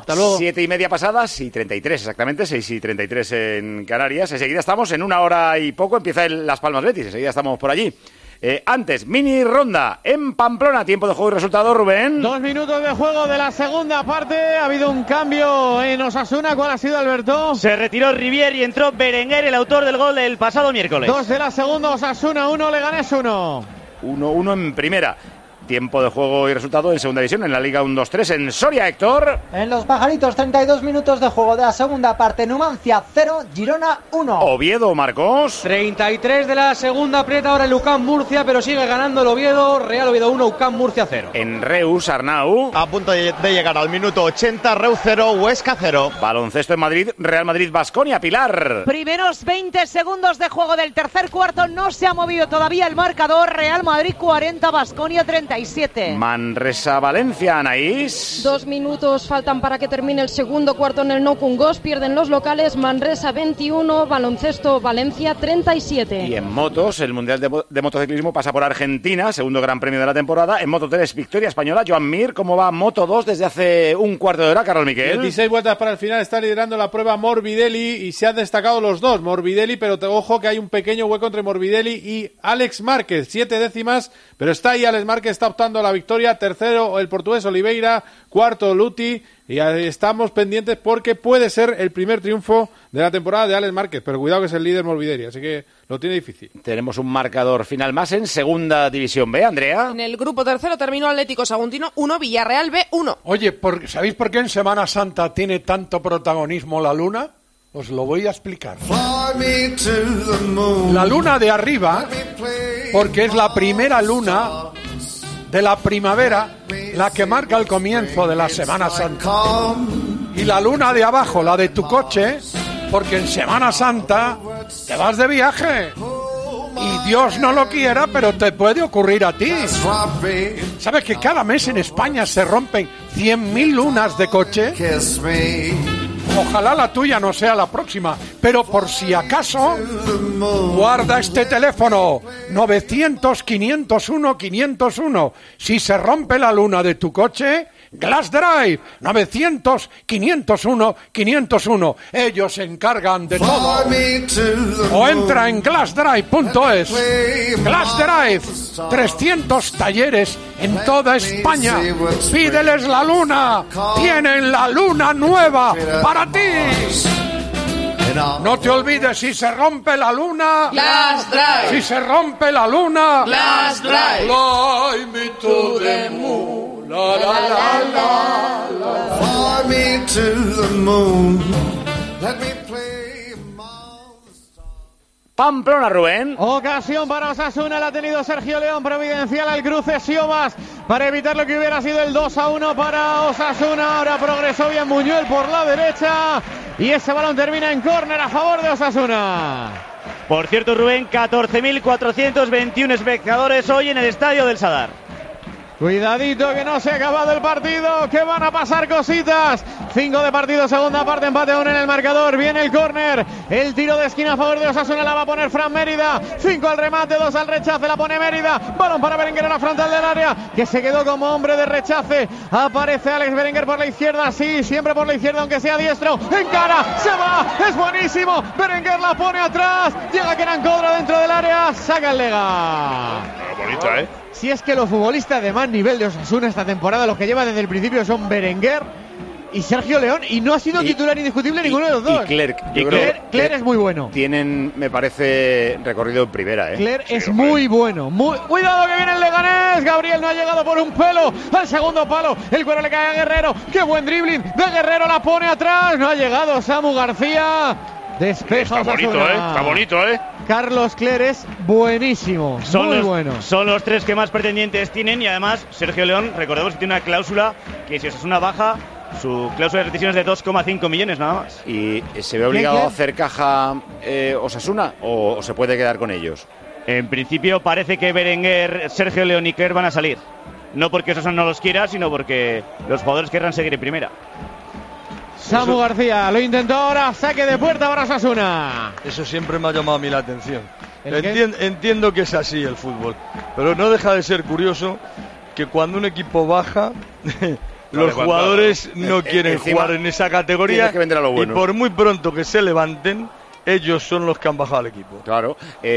Hasta luego. 7:30 pasadas y 33 exactamente, 6:33 en Canarias. Enseguida estamos, en 1 hora y poco empieza Las Palmas Betis, enseguida estamos por allí. Antes, mini ronda en Pamplona, tiempo de juego y resultado, Rubén. 2 minutos de juego de la segunda parte, ha habido un cambio en Osasuna. ¿Cuál ha sido, Alberto? Se retiró Rivier y entró Berenguer, el autor del gol del pasado miércoles. 2 de la segunda, Osasuna 1, Leganés 1. 1-1 en primera. Tiempo de juego y resultado en segunda división, en la Liga 1-2-3 en Soria, Héctor. En Los Pajaritos, 32 minutos de juego de la segunda parte. Numancia 0, Girona 1. Oviedo, Marcos. 33 de la segunda, aprieta ahora el UCAM Murcia, pero sigue ganando el Oviedo. Real Oviedo 1, UCAM Murcia 0. En Reus, Arnau. A punto de llegar al minuto 80, Reus 0, Huesca 0. Baloncesto en Madrid, Real Madrid, Baskonia, Pilar. Primeros 20 segundos de juego del tercer cuarto, no se ha movido todavía el marcador. Real Madrid 40, Baskonia 37. Manresa, Valencia, Anaís. 2 minutos faltan para que termine el segundo cuarto en el Nou Camp. Pierden los locales, Manresa 21, Baloncesto Valencia 37. Y en motos, el Mundial de Motociclismo pasa por Argentina, segundo gran premio de la temporada. En Moto 3, victoria española. Joan Mir, ¿cómo va Moto 2 desde hace un cuarto de hora, Carlos Miquel? 26 vueltas para el final, está liderando la prueba Morbidelli y se han destacado los dos, Morbidelli, pero ojo que hay un pequeño hueco entre Morbidelli y Alex Márquez, 7 décimas, pero está ahí Alex Márquez, está optando a la victoria. Tercero el portugués Oliveira, cuarto Luti, y estamos pendientes porque puede ser el primer triunfo de la temporada de Alex Márquez, pero cuidado que es el líder Morbidelli, así que lo tiene difícil. Tenemos un marcador final más en segunda división B, Andrea. En el grupo tercero terminó Atlético Saguntino 1, Villarreal B 1. Oye, ¿sabéis por qué en Semana Santa tiene tanto protagonismo la luna? Os lo voy a explicar. La luna de arriba, porque es la primera luna de la primavera, la que marca el comienzo de la Semana Santa. Y la luna de abajo, la de tu coche, porque en Semana Santa te vas de viaje. Y Dios no lo quiera, pero te puede ocurrir a ti. ¿Sabes que cada mes en España se rompen 100.000 lunas de coche? Ojalá la tuya no sea la próxima, pero por si acaso, guarda este teléfono, 900-501-501. Si se rompe la luna de tu coche, Glass Drive, 900-501-501. Ellos se encargan de todo. O entra en glassdrive.es. Glass Drive, 300 talleres en toda España. Pídeles la luna. Tienen la luna nueva para ti. No te olvides, si se rompe la luna, Glass Drive. Si se rompe la luna, Glass Drive. Fly me to the moon. La, la, la, la, la. Fly me to the moon. Let me play my... Pamplona, Rubén. Ocasión para Osasuna, la ha tenido Sergio León, providencial al cruce Siobas para evitar lo que hubiera sido el 2-1 para Osasuna. Ahora progresó bien Buñuel por la derecha y ese balón termina en córner a favor de Osasuna. Por cierto, Rubén, 14.421 espectadores hoy en el estadio del Sadar. Cuidadito que no se ha acabado el partido, que van a pasar cositas. 5 de partido, segunda parte, empate aún en el marcador. Viene el córner, el tiro de esquina a favor de Osasuna, la va a poner Fran Mérida. 5 al remate, 2 al rechace, la pone Mérida. Balón para Berenguer en la frontal del área, que se quedó como hombre de rechace. Aparece Alex Berenguer por la izquierda, sí, siempre por la izquierda, aunque sea diestro. Encara, se va, es buenísimo. Berenguer la pone atrás, llega Kenan Codra dentro del área, saca el Lega. Bonito, ¿eh? Si es que los futbolistas de más nivel de Osasuna esta temporada, los que llevan desde el principio son Berenguer y Sergio León, y no ha sido titular indiscutible ninguno de los dos. Y Clerc. Clerc es muy bueno. Tienen, me parece, recorrido en primera, ¿eh? Clerc es muy bueno. Cuidado que viene el Leganés. Gabriel no ha llegado por un pelo al segundo palo. El cuero le cae a Guerrero. Qué buen dribbling de Guerrero, la pone atrás. No ha llegado Samu García. Despeja. Está bonito, Está bonito, Carlos Clerc es buenísimo. Muy bueno. Son los tres que más pretendientes tienen y además Sergio León, recordemos que tiene una cláusula que si Osasuna baja, su cláusula de retención es de 2,5 millones nada más. ¿Y se ve obligado a hacer caja Osasuna o se puede quedar con ellos? En principio parece que Berenguer, Sergio León y Clerc van a salir. No porque Osasuna no los quiera, sino porque los jugadores querrán seguir en primera. Samu García lo intentó ahora, saque de puerta para Osasuna. Eso siempre me ha llamado a mí la atención. Entiendo que es así el fútbol, pero no deja de ser curioso que cuando un equipo baja los jugadores no quieren jugar en esa categoría que vender a lo bueno. Y por muy pronto que se levanten, ellos son los que han bajado al equipo. Claro,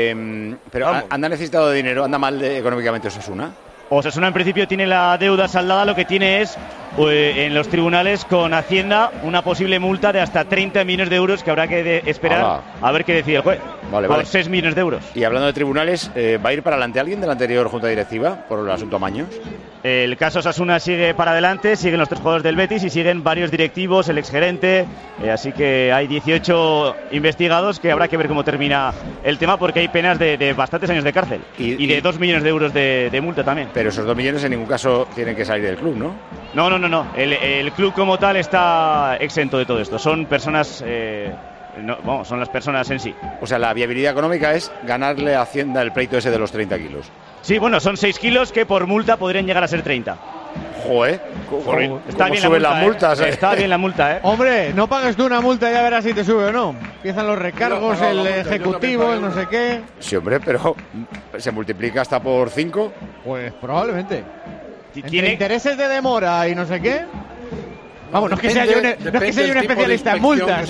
pero ¿anda necesitado de dinero? ¿Anda mal Económicamente Osasuna? Osasuna en principio tiene la deuda saldada, lo que tiene es en los tribunales con Hacienda una posible multa de hasta 30 millones de euros que habrá que esperar a ver qué decide el juez. Por 6 millones de euros. Y hablando de tribunales, ¿va a ir para adelante alguien de la anterior junta directiva por el asunto Maños? El caso Osasuna sigue para adelante, siguen los 3 jugadores del Betis y siguen varios directivos, el exgerente, así que hay 18 investigados que habrá que ver cómo termina el tema porque hay penas de bastantes años de cárcel y de 2 millones de euros de multa también. Pero esos 2 millones en ningún caso tienen que salir del club, ¿no? No. El club como tal está exento de todo esto. Son personas... son las personas en sí. O sea, la viabilidad económica es ganarle a Hacienda el pleito ese de los 30 kilos. Sí, bueno, son 6 kilos que por multa podrían llegar a ser 30. Joder, está bien suben la multa, las multas. Está bien la multa, Hombre, no pagues tú una multa y ya verás si te sube o no. Empiezan los recargos, el ejecutivo, el no sé qué. Sí, hombre, pero ¿se multiplica hasta por 5? Pues probablemente. ¿Tiene intereses de demora y no sé qué? Vamos, no es que sea yo un especialista en multas,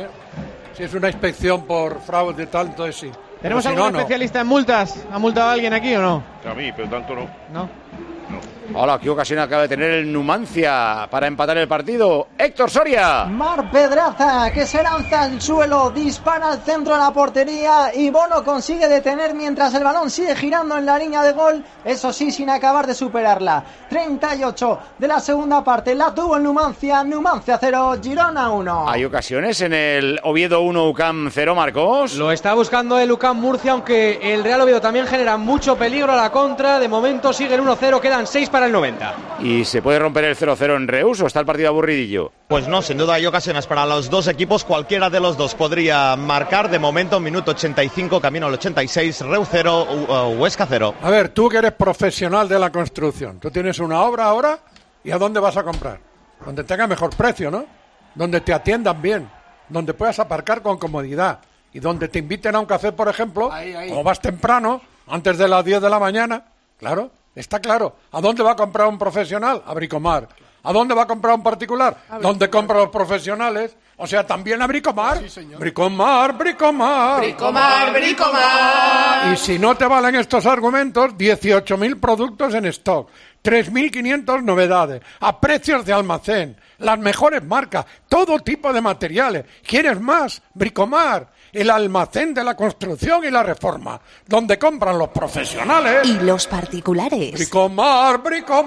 Si es una inspección por fraude, tanto es sí. ¿Tenemos algún especialista en multas? ¿Ha multado a alguien aquí o no? A mí, pero tanto no. ¿No? Hola, qué ocasión acaba de tener el Numancia para empatar el partido. Héctor Soria. Mar Pedraza, que se lanza al suelo, dispara al centro de la portería y Bono consigue detener mientras el balón sigue girando en la línea de gol, eso sí, sin acabar de superarla. 38 de la segunda parte, la tuvo el Numancia 0, Girona 1. Hay ocasiones en el Oviedo 1, UCAM 0, Marcos. Lo está buscando el UCAM Murcia, aunque el Real Oviedo también genera mucho peligro a la contra. De momento sigue el 1-0, quedan 6 para el 90. ¿Y se puede romper el 0-0 en Reus o está el partido aburridillo? Pues no, sin duda hay ocasiones para los dos equipos. Cualquiera de los dos podría marcar. De momento, minuto 85, camino al 86, Reus 0, Huesca 0. A ver, tú que eres profesional de la construcción, tú tienes una obra ahora y ¿a dónde vas a comprar? Donde tenga mejor precio, ¿no? Donde te atiendan bien, donde puedas aparcar con comodidad y donde te inviten a un café, por ejemplo, o vas temprano, antes de las 10 de la mañana, claro. Está claro. ¿A dónde va a comprar un profesional? A Bricomar. ¿A dónde va a comprar un particular? ¿Dónde compran los profesionales? O sea, también a Bricomar. Sí, señor. Bricomar. Y si no te valen estos argumentos, 18.000 productos en stock, 3.500 novedades, a precios de almacén, las mejores marcas, todo tipo de materiales. ¿Quieres más? Bricomar. El almacén de la construcción y la reforma, donde compran los profesionales y los particulares. Bricomar.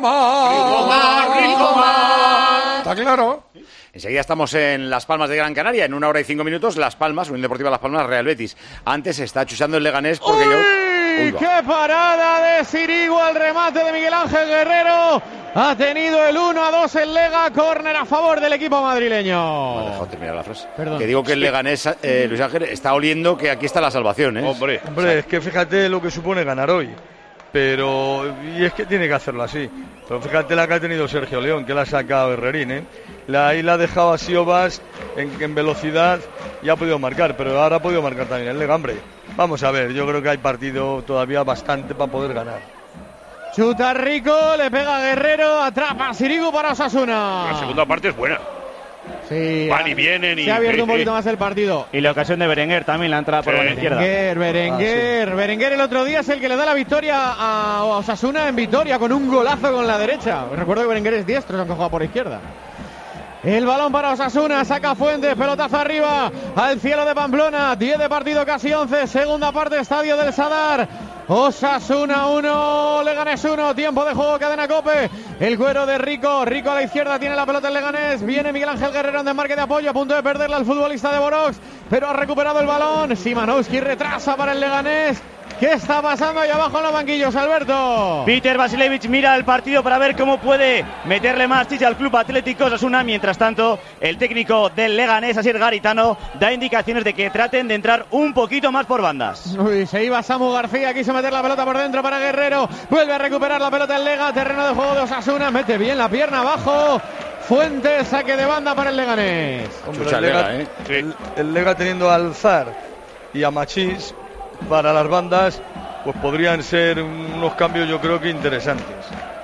¿Está claro? Enseguida estamos en Las Palmas de Gran Canaria, en 1 hora y 5 minutos. Las Palmas, Unión Deportiva Las Palmas, Real Betis. Antes se está chusando el Leganés porque ¡Qué parada de Sirigu al remate de Miguel Ángel Guerrero! Ha tenido el 1-2 el Lega, córner a favor del equipo madrileño. Me ha dejado terminar la frase. Perdón. Que digo que el Leganés, Luis Ángel, está oliendo que aquí está la salvación, ¿eh? Hombre, es que fíjate lo que supone ganar hoy. Y es que tiene que hacerlo así. Pero fíjate la que ha tenido Sergio León, que la ha sacado Herrerín, Ahí la ha dejado a Siobas en velocidad y ha podido marcar, pero ahora ha podido marcar también el Lega, hombre. Vamos a ver, yo creo que hay partido todavía bastante para poder ganar. Chuta Rico, le pega Guerrero, atrapa a Sirigu para Osasuna. La segunda parte es buena. Sí, van y vienen. Se ha abierto un poquito más el partido. Y la ocasión de Berenguer también, la entrada por la izquierda. Berenguer el otro día es el que le da la victoria a Osasuna en Vitoria con un golazo con la derecha. Recuerdo que Berenguer es diestro, aunque juega por izquierda. El balón para Osasuna, saca Fuentes, pelotazo arriba, al cielo de Pamplona, 10 de partido, casi 11, segunda parte, Estadio del Sadar. Osasuna 1, Leganés 1, tiempo de juego, cadena COPE. El cuero de Rico a la izquierda, tiene la pelota el Leganés, viene Miguel Ángel Guerrero en desmarque de apoyo, a punto de perderla el futbolista de Borox, pero ha recuperado el balón. Simanowski retrasa para el Leganés. ¿Qué está pasando ahí abajo en los banquillos, Alberto? Peter Vasilevich mira el partido para ver cómo puede meterle más chicha al Club Atlético Osasuna. Mientras tanto, el técnico del Leganés, Asier Garitano, da indicaciones de que traten de entrar un poquito más por bandas. Uy, se iba Samu García, quiso meter la pelota por dentro para Guerrero. Vuelve a recuperar la pelota el Lega, terreno de juego de Osasuna. Mete bien la pierna abajo. Fuentes, saque de banda para el Leganés. Hombre, el Lega teniendo a Alzar y a Machís para las bandas, pues podrían ser unos cambios yo creo que interesantes.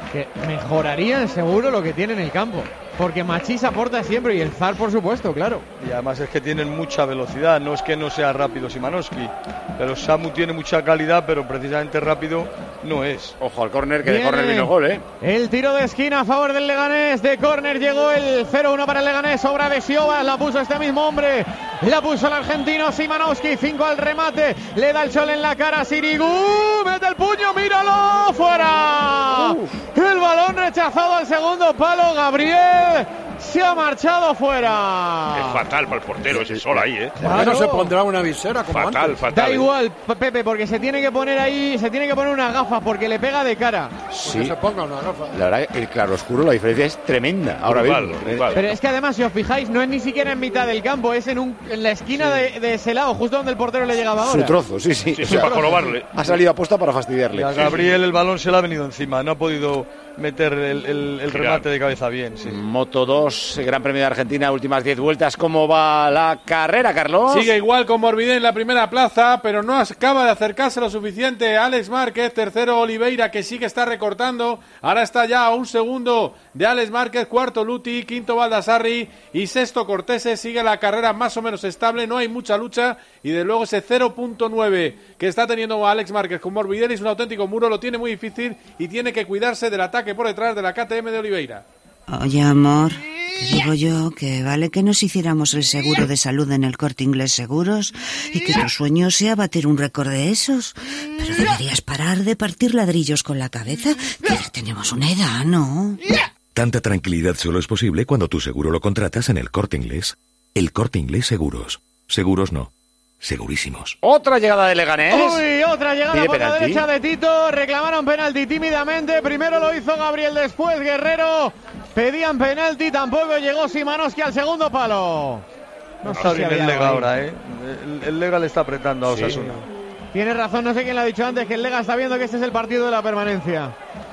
Que mejorarían seguro lo que tienen en el campo. Porque Machís aporta siempre y el Zar, por supuesto, claro. Y además es que tienen mucha velocidad, no es que no sea rápido Szymanowski, pero Samu tiene mucha calidad, pero precisamente rápido no es. Ojo al córner, que de córner vino gol, ¿eh? El tiro de esquina a favor del Leganés, de córner llegó el 0-1 para el Leganés, obra de Siobas, la puso este mismo hombre, la puso el argentino Szymanowski, 5 al remate, le da el sol en la cara a Sirigu, mete el puño, míralo, fuera. El balón rechazado al segundo palo, Gabriel se ha marchado fuera. Es fatal para el portero ese sol ahí, ¿eh? ¿Por qué no se pondrá una visera como antes? Fatal. Da igual, Pepe, porque se tiene que poner ahí, se tiene que poner unas gafas porque le pega de cara. Sí. Que se ponga una gafa. La verdad, el claroscuro, la diferencia es tremenda. Ahora mismo. Pero es que además, si os fijáis, no es ni siquiera en mitad del campo, es en la esquina de ese lado, justo donde el portero le llegaba ahora. Su trozo, sí. O sea, para jorobarle. Ha salido aposta para fastidiarle. Y a Gabriel el balón se le ha venido encima, no ha podido meter el remate de cabeza bien. Sí. Moto 2, Gran Premio de Argentina, últimas 10 vueltas. ¿Cómo va la carrera, Carlos? Sigue igual con Morbidelli en la primera plaza, pero no acaba de acercarse lo suficiente Alex Márquez. Tercero Oliveira, que sí que está recortando. Ahora está ya a un segundo de Alex Márquez. Cuarto Luti, quinto Baldassarri y sexto Cortese. Sigue la carrera más o menos estable, no hay mucha lucha. Y de luego ese 0.9 que está teniendo Alex Márquez con Morbidelli es un auténtico muro, lo tiene muy difícil y tiene que cuidarse del ataque por detrás de la KTM de Oliveira. Oye, amor, que digo yo que vale que nos hiciéramos el seguro de salud en el Corte Inglés Seguros y que tu sueño sea batir un récord de esos. Pero deberías parar de partir ladrillos con la cabeza, que ya tenemos una edad, ¿no? Tanta tranquilidad solo es posible cuando tu seguro lo contratas en el Corte Inglés. El Corte Inglés Seguros. Seguros no. Segurísimos. Otra llegada de Leganés. Uy, otra llegada por la derecha de Tito. Reclamaron penalti tímidamente. Primero lo hizo Gabriel, después Guerrero. Pedían penalti, tampoco llegó Szymanowski al segundo palo. No está bien el Lega ahora, ¿eh? El Lega le está apretando a Osasuna. Tiene razón, no sé quién lo ha dicho antes, que el Lega está viendo que este es el partido de la permanencia.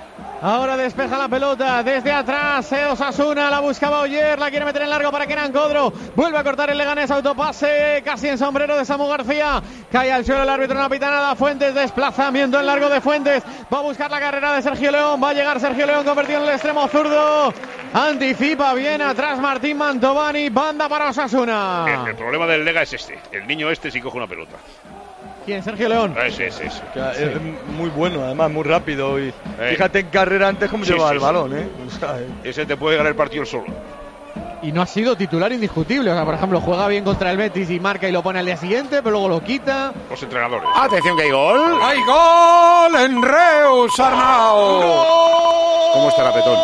Ahora despeja la pelota desde atrás. Osasuna la buscaba Oyer, la quiere meter en largo para Kenan Codro. Vuelve a cortar el Leganés, autopase casi en sombrero de Samu García. Cae al suelo el árbitro, no pita nada. Fuentes, desplazamiento en largo de Fuentes. Va a buscar la carrera de Sergio León. Va a llegar Sergio León convertido en el extremo zurdo. Anticipa bien atrás Martín Mantovani. Banda para Osasuna. El problema del Lega es este. El niño este sí coge una pelota. ¿Quién? Sergio León. Sí. Es muy bueno, además, muy rápido. Y fíjate en carrera antes cómo llevaba el balón, ¿eh? O sea, ese te puede ganar el partido solo. Y no ha sido titular indiscutible. O sea, por ejemplo, juega bien contra el Betis y marca y lo pone al día siguiente, pero luego lo quita. Los entrenadores. Atención que hay gol. ¡Hay gol en Reus, Arnau! ¿Cómo está Rapetón?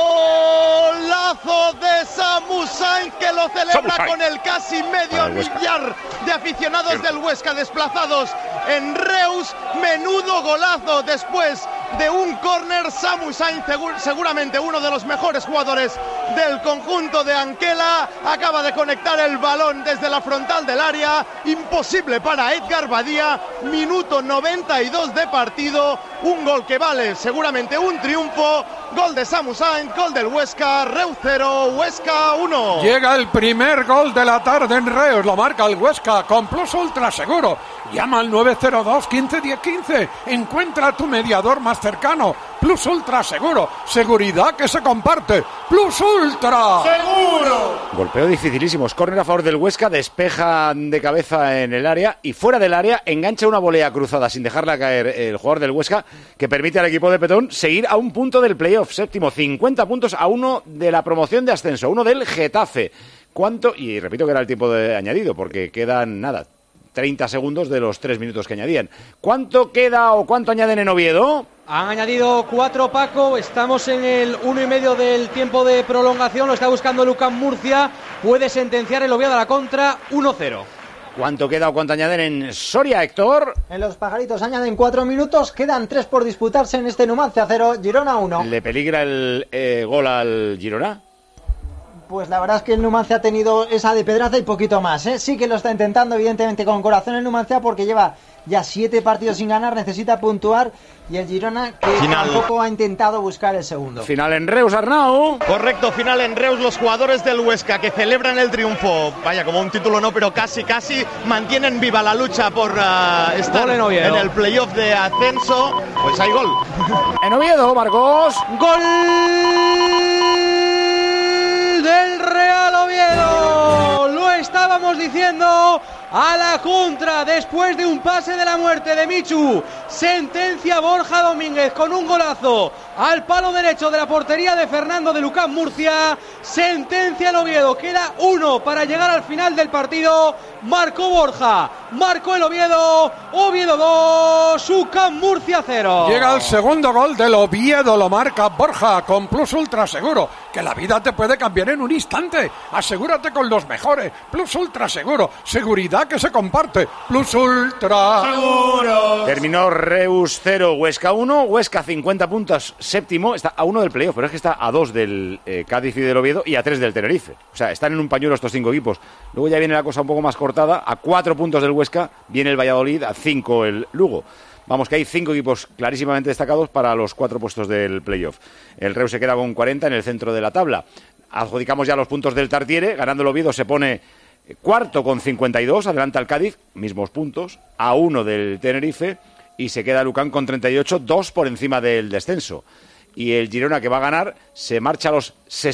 Golazo de Samu Sainz, que lo celebra con el casi medio millar de aficionados del Huesca desplazados en Reus. Menudo golazo después de un córner. Samu Sainz, seguramente uno de los mejores jugadores del conjunto de Anquela, acaba de conectar el balón desde la frontal del área. Imposible para Edgar Badía. Minuto 92 de partido. Un gol que vale seguramente un triunfo. Gol de Samu Sainz, gol del Huesca. Reus 0, Huesca 1. Llega el primer gol de la tarde en Reus. Lo marca el Huesca con Plus Ultra Seguro. Llama al 902 15 10 15. Encuentra a tu mediador más cercano. Plus Ultra Seguro. Seguridad que se comparte. Plus Ultra Seguro. Golpeo dificilísimo. Córner a favor del Huesca. Despeja de cabeza en el área. Y fuera del área engancha una volea cruzada sin dejarla caer el jugador del Huesca, que permite al equipo de Petón seguir a un punto del playoff. Séptimo, 50 puntos a uno de la promoción de ascenso. Uno del Getafe. ¿Cuánto? Y repito que era el tiempo de añadido, porque quedan, 30 segundos de los 3 minutos que añadían. ¿Cuánto queda o cuánto añaden en Oviedo? Han añadido 4, Paco. Estamos en el 1,5 del tiempo de prolongación. Lo está buscando Lucas Murcia. Puede sentenciar el Oviedo a la contra. 1-0. ¿Cuánto queda o cuánto añaden en Soria, Héctor? En los pajaritos añaden 4 minutos. Quedan 3 por disputarse en este Numancia 0, Girona 1. ¿Le peligra el gol al Girona? pues la verdad es que el Numancia ha tenido esa de Pedraza y poquito más, ¿eh? Sí que lo está intentando, evidentemente, con corazón el Numancia, porque lleva ya 7 partidos sin ganar, necesita puntuar, y el Girona que tampoco ha intentado buscar el segundo. Final en Reus, Arnau. Correcto, final en Reus. Los jugadores del Huesca que celebran el triunfo, vaya, como un título no, pero casi mantienen viva la lucha por estar en el playoff de ascenso. Pues hay gol. En Oviedo, Marcos. Gol del Real Oviedo. Lo estábamos diciendo. A la contra, después de un pase de la muerte de Michu, sentencia Borja Domínguez con un golazo al palo derecho de la portería de Fernando de Lucán Murcia. Sentencia el Oviedo, queda 1 para llegar al final del partido. Marcó Borja, marcó el Oviedo. Oviedo 2, Lucán Murcia 0. Llega el segundo gol del Oviedo, lo marca Borja con Plus Ultra Seguro, que la vida te puede cambiar en un instante. Asegúrate con los mejores. Plus Ultra Seguro, seguridad que se comparte. Plus Ultra Seguro. Terminó Reus 0, Huesca 1. Huesca 50 puntos, séptimo. Está a 1 del playoff, pero es que está a 2 del Cádiz y del Oviedo y a 3 del Tenerife. O sea, están en un pañuelo estos 5 equipos. Luego ya viene la cosa un poco más cortada. A 4 puntos del Huesca viene el Valladolid, a 5 el Lugo. Vamos, que hay 5 equipos clarísimamente destacados para los 4 puestos del playoff. El Reus se queda con 40 en el centro de la tabla. Adjudicamos ya los puntos del Tartiere. Ganando el Oviedo se pone cuarto con 52, adelanta al Cádiz, mismos puntos, a 1 del Tenerife, y se queda Lucán con 38, 2 por encima del descenso. Y el Girona, que va a ganar, se marcha a los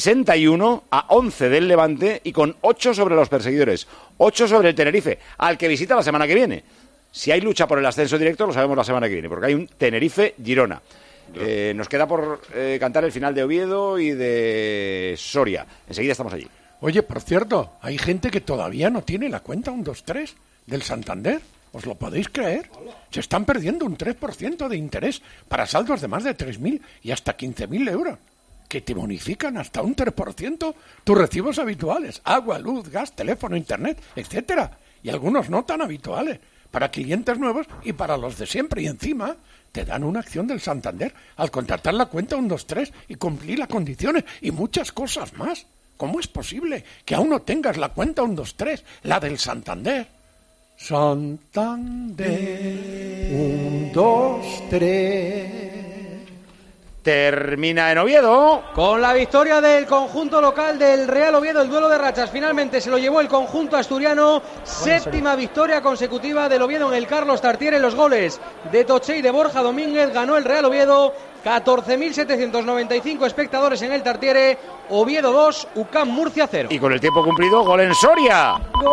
61, a 11 del Levante, y con 8 sobre los perseguidores, 8 sobre el Tenerife, al que visita la semana que viene. Si hay lucha por el ascenso directo, lo sabemos la semana que viene, porque hay un Tenerife-Girona. Nos queda por cantar el final de Oviedo y de Soria. Enseguida estamos allí. Oye, por cierto, hay gente que todavía no tiene la cuenta 123 del Santander. ¿Os lo podéis creer? Se están perdiendo un 3% de interés para saldos de más de 3.000 y hasta 15.000 euros. Que te bonifican hasta un 3% tus recibos habituales. Agua, luz, gas, teléfono, internet, etcétera. Y algunos no tan habituales. Para clientes nuevos y para los de siempre. Y encima te dan una acción del Santander al contratar la cuenta 123 y cumplir las condiciones y muchas cosas más. ¿Cómo es posible que aún no tengas la cuenta 123, la del Santander? Santander 123. Termina en Oviedo. Con la victoria del conjunto local del Real Oviedo, el duelo de rachas finalmente se lo llevó el conjunto asturiano. Séptima victoria consecutiva del Oviedo en el Carlos Tartiere. Los goles de Toché y de Borja Domínguez. Ganó el Real Oviedo. 14.795 espectadores en el Tartiere. Oviedo 2, UCAM Murcia 0. Y con el tiempo cumplido, gol en Soria.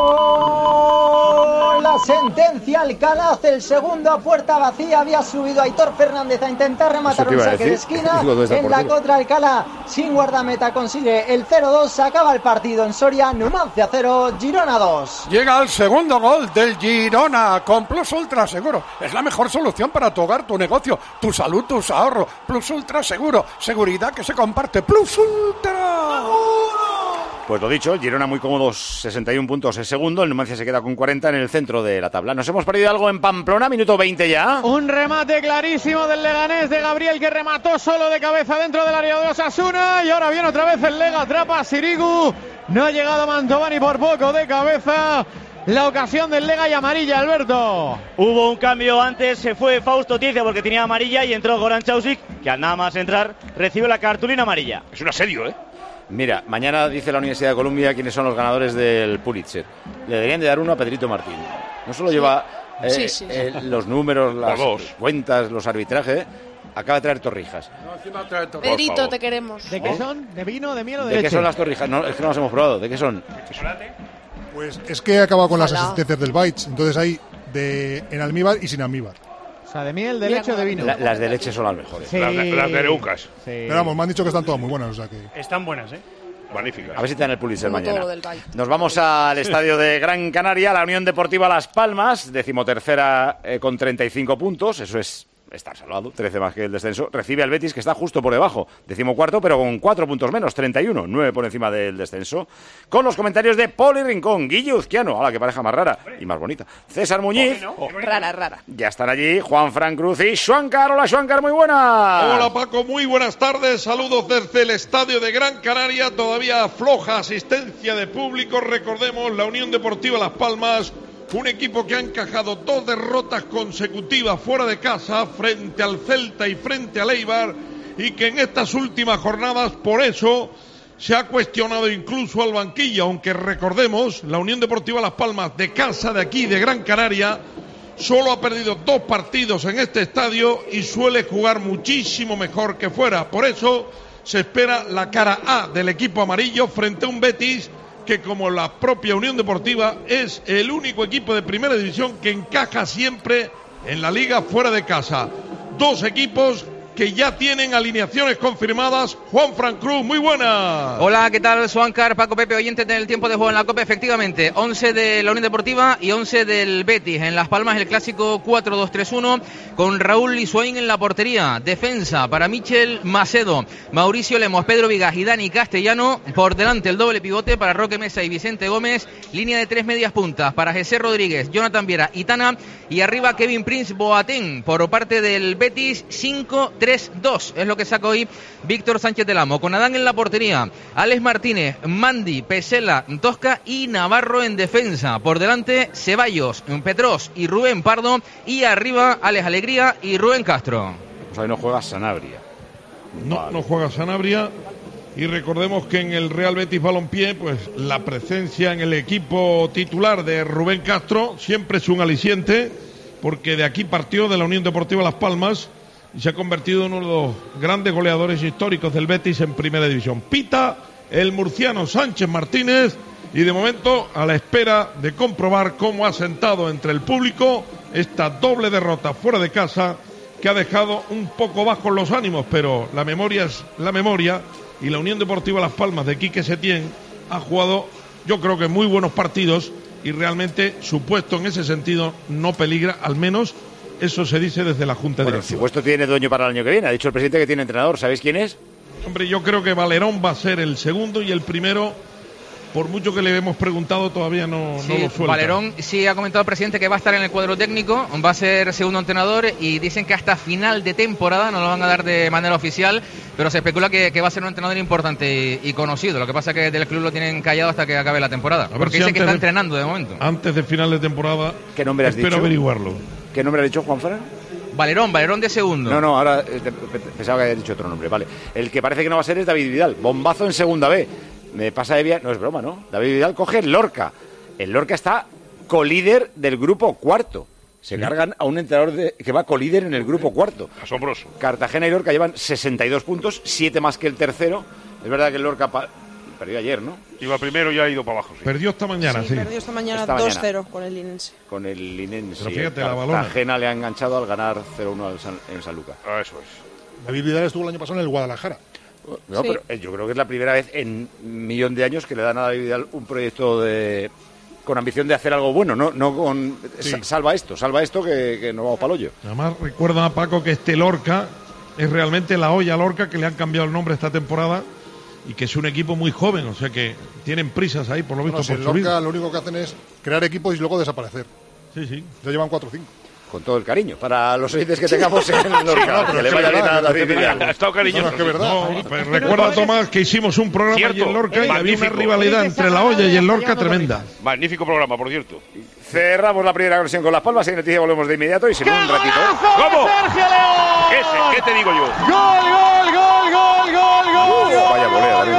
¡Gol! La sentencia Alcalaz, el segundo a puerta vacía. Había subido Aitor Fernández a intentar rematar un saque de esquina. En la contra Alcalá, sin guardameta, consigue el 0-2. Se acaba el partido en Soria. Numancia 0, Girona 2. Llega el segundo gol del Girona con Plus Ultra Seguro. Es la mejor solución para tu hogar, tu negocio, tu salud, tus ahorros. Plus Ultra Seguro, seguridad que se comparte. Plus Ultra. Pues lo dicho, Girona muy cómodos, 61 puntos es segundo, el Numancia se queda con 40 en el centro de la tabla. Nos hemos perdido algo en Pamplona, minuto 20 ya. Un remate clarísimo del leganés de Gabriel, que remató solo de cabeza dentro del área de Osasuna, y ahora viene otra vez el Lega, atrapa a Sirigu, no ha llegado Mantovani por poco de cabeza. La ocasión del Lega y amarilla, Alberto. Hubo un cambio antes, se fue Fausto Ticia porque tenía amarilla y entró Goran Chausic, que al nada más entrar recibe la cartulina amarilla. Es un asedio, ¿eh? Mira, mañana dice la Universidad de Columbia quiénes son los ganadores del Pulitzer. Le deberían de dar uno a Pedrito Martín. No solo lleva los números, las cuentas, los arbitrajes. Acaba de traer torrijas. Pedrito, te queremos. ¿De qué son? ¿De vino, de miel o de leche? leche? ¿De qué son las torrijas? No, es que no las hemos probado. ¿De qué son? Pues es que he acabado con las asistencias del Bites. Entonces hay en almíbar y sin almíbar. O sea, de miel, de leche o de vino. Las de leche son las mejores. Sí. Las de Ereucas. Sí. Pero vamos, me han dicho que están todas muy buenas. O sea que... Están buenas, ¿eh? Magníficas. A ver si te dan el Pulitzer mañana. Nos vamos al estadio de Gran Canaria, la Unión Deportiva Las Palmas, 13ª con 35 puntos. Eso es está salvado, 13 más que el descenso, recibe al Betis, que está justo por debajo, 14º, pero con 4 puntos menos, 31, 9 por encima del descenso. Con los comentarios de Poli Rincón, Guille Uzquiano, a la que pareja más rara y más bonita, César Muñiz, Rara. Ya están allí Juan Fran Cruz y Schwankar. Hola Schwankar, muy buenas. Hola Paco, muy buenas tardes, saludos desde el estadio de Gran Canaria, todavía floja asistencia de público, recordemos la Unión Deportiva Las Palmas, un equipo que ha encajado 2 derrotas consecutivas fuera de casa frente al Celta y frente al Eibar, y que en estas últimas jornadas por eso se ha cuestionado incluso al banquillo, aunque recordemos, la Unión Deportiva Las Palmas de casa, de aquí, de Gran Canaria, solo ha perdido 2 partidos en este estadio y suele jugar muchísimo mejor que fuera. Por eso se espera la cara A del equipo amarillo frente a un Betis que, como la propia Unión Deportiva, es el único equipo de primera división que encaja siempre en la liga fuera de casa. 2 equipos que ya tienen alineaciones confirmadas. Juan Fran Cruz, muy buena. Hola, ¿qué tal? Schwankar, Paco, Pepe, oyentes del tiempo de juego en la Copa. Efectivamente, 11 de la Unión Deportiva y 11 del Betis. En Las Palmas el clásico 4-2-3-1 con Raúl Lisuain en la portería. Defensa para Michel Macedo, Mauricio Lemos, Pedro Vigas y Dani Castellano. Por delante el doble pivote para Roque Mesa y Vicente Gómez. Línea de 3 medias puntas para José Rodríguez, Jonathan Viera y Tana. Y arriba Kevin Prince Boateng por parte del Betis. 5-3-2 es lo que saca hoy Víctor Sánchez del Amo, con Adán en la portería, Alex Martínez, Mandi, Pesela, Tosca y Navarro en defensa. Por delante Ceballos, Petrós y Rubén Pardo, y arriba Alex Alegría y Rubén Castro. Pues ahí no juega Sanabria. No juega Sanabria. Y recordemos que en el Real Betis Balompié, pues la presencia en el equipo titular de Rubén Castro siempre es un aliciente, porque de aquí partió, de la Unión Deportiva Las Palmas, y se ha convertido en uno de los grandes goleadores históricos del Betis en primera división. Pita el murciano Sánchez Martínez, y de momento a la espera de comprobar cómo ha sentado entre el público esta doble derrota fuera de casa, que ha dejado un poco bajos los ánimos, pero la memoria es la memoria, y la Unión Deportiva Las Palmas de Quique Setién ha jugado, yo creo que muy buenos partidos, y realmente su puesto en ese sentido no peligra, al menos eso se dice desde la Junta Directiva. Su puesto tiene dueño para el año que viene, ha dicho el presidente que tiene entrenador, ¿sabéis quién es? Hombre, yo creo que Valerón va a ser el segundo, y el primero, por mucho que le hemos preguntado, todavía no lo suelta. Valerón sí ha comentado el presidente que va a estar en el cuadro técnico, va a ser segundo entrenador, y dicen que hasta final de temporada, no lo van a dar de manera oficial, pero se especula que va a ser un entrenador importante y conocido. Lo que pasa es que del club lo tienen callado hasta que acabe la temporada, porque dice que está entrenando de momento. Antes de final de temporada, ¿qué nombre has dicho? Espero averiguarlo. ¿Qué nombre ha dicho Juan Fran? Valerón de segundo. No, ahora pensaba que había dicho otro nombre, vale. El que parece que no va a ser es David Vidal, bombazo en segunda B. Me pasa de no es broma, ¿no? David Vidal coge el Lorca. El Lorca está colíder del grupo cuarto. Se cargan a un entrenador que va colíder en el grupo cuarto. Asombroso. Cartagena y Lorca llevan 62 puntos, 7 más que el tercero. Es verdad que el Lorca perdió ayer, ¿no? Iba primero y ha ido para abajo. Sí. Perdió esta mañana, sí. Perdió esta mañana 2-0 con el Linense. Con el Linense. Pero fíjate, la Cartagena le ha enganchado al ganar 0-1 en San Lucas. Eso es. David Vidal estuvo el año pasado en el Guadalajara. No, sí. Pero yo creo que es la primera vez en un millón de años que le dan a David Vidal un proyecto con ambición de hacer algo bueno, no con sí. salva esto que nos vamos para el hoyo. Además recuerda a Paco que este Lorca es realmente la olla Lorca, que le han cambiado el nombre esta temporada, y que es un equipo muy joven, o sea que tienen prisas ahí por lo visto. Si el Lorca lo único que hacen es crear equipos y luego desaparecer. Sí. Ya llevan 4 o 5. Con todo el cariño para los oyentes que tengamos en el Lorca, que le vaya bien a David Vidal. Ha estado cariñoso. Es que verdad. Pues recuerda, Tomás, que hicimos un programa allí en Lorca y había una rivalidad entre la olla y el Lorca tremenda. Magnífico programa, por cierto. Cerramos la primera conexión con Las Palmas, en noticia volvemos de inmediato y se un ratito. ¿Cómo? Sergio León. ¿Qué te digo yo? Gol. Vaya volea, David.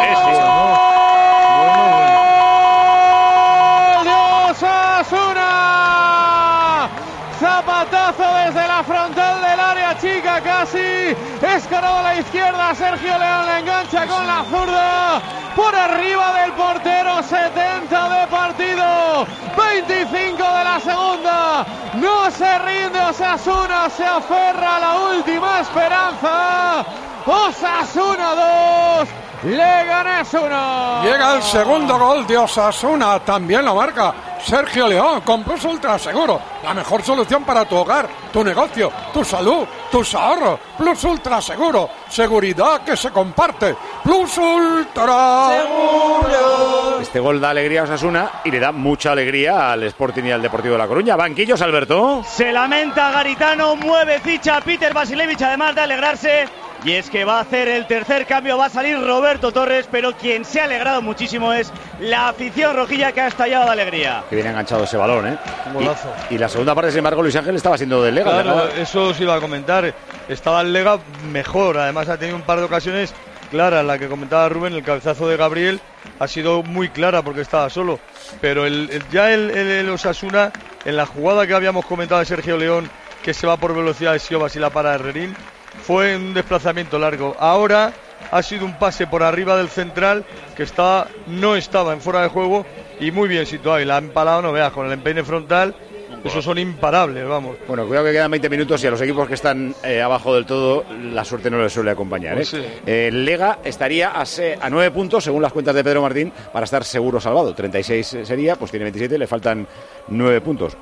Zapatazo desde la frontal del área chica, casi escorado a la izquierda. Sergio León le engancha con la zurda por arriba del portero. 70 de partido, 25 de la segunda. No se rinde Osasuna, se aferra a la última esperanza. Osasuna 2, Leganés 1. Llega el segundo gol de Osasuna, también lo marca Sergio León, con Plus Ultra Seguro, la mejor solución para tu hogar, tu negocio, tu salud, tus ahorros. Plus Ultra Seguro, seguridad que se comparte. Plus Ultra Seguro. Este gol da alegría a Osasuna y le da mucha alegría al Sporting y al Deportivo de La Coruña. Banquillos, Alberto. Se lamenta Garitano, mueve ficha Peter Vasilevich, además de alegrarse. Y es que va a hacer el tercer cambio, va a salir Roberto Torres, pero quien se ha alegrado muchísimo es la afición rojilla, que ha estallado de alegría. Que viene enganchado ese balón, ¿eh? Un golazo. Y la segunda parte, sin embargo, Luis Ángel estaba siendo del Lega. Claro, ¿verdad? eso os iba a comentar. Estaba el Lega mejor, además ha tenido un par de ocasiones claras. La que comentaba Rubén, el cabezazo de Gabriel, ha sido muy clara porque estaba solo. Pero el Osasuna, en la jugada que habíamos comentado de Sergio León, que se va por velocidad de Siobas y la para Herrerín, fue un desplazamiento largo. Ahora ha sido un pase por arriba del central que no estaba en fuera de juego y muy bien situado. Y la ha empalado, no veas, con el empeine frontal. Esos son imparables, vamos. Bueno, cuidado que quedan 20 minutos y a los equipos que están abajo del todo la suerte no les suele acompañar. Pues sí. El Lega estaría a 9 puntos, según las cuentas de Pedro Martín, para estar seguro salvado. 36 sería, pues tiene 27, le faltan 9 puntos.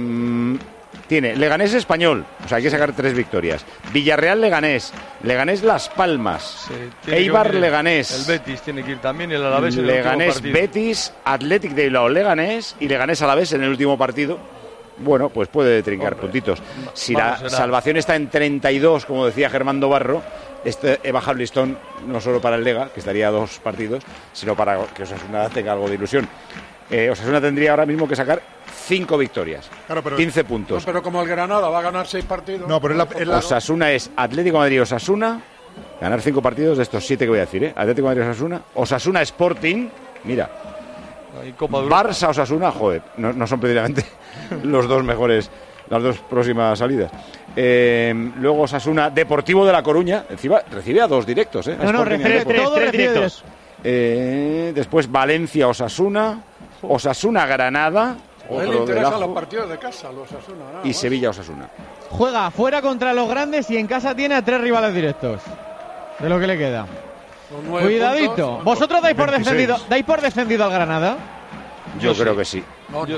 Tiene Leganés Español, o sea, hay que sacar 3 victorias. Villarreal Leganés, Leganés Las Palmas, Eibar Leganés. El Betis tiene que ir también, el Alavés en el Leganés último partido. Betis, Athletic de Bilbao Leganés y Leganés Alavés en el último partido. Bueno, pues puede trincar puntitos. Si la salvación está en 32, como decía Germán Dobarro, baja el listón no solo para el Lega, que estaría a 2 partidos, sino para que Osasuna tenga algo de ilusión. Osasuna tendría ahora mismo que sacar 5 victorias, claro, pero 15 puntos. No, pero como el Granada va a ganar 6 partidos. No, pero Osasuna es Atlético de Madrid, Osasuna, ganar 5 partidos de estos 7 que voy a decir, Atlético de Madrid, Osasuna, Osasuna Sporting, mira, Barça, Osasuna, joder, no son precisamente los dos mejores, las dos próximas salidas. Luego Osasuna Deportivo de La Coruña, encima recibe a 2 directos, Tres directos. Después Valencia, Osasuna, Osasuna Granada. A él le interesan los partidos de casa, los Osasuna. Y Sevilla Osasuna. Juega fuera contra los grandes y en casa tiene a 3 rivales directos. De lo que le queda. Cuidadito. Puntos. ¿Vosotros dais por descendido al Granada? Yo creo que sí.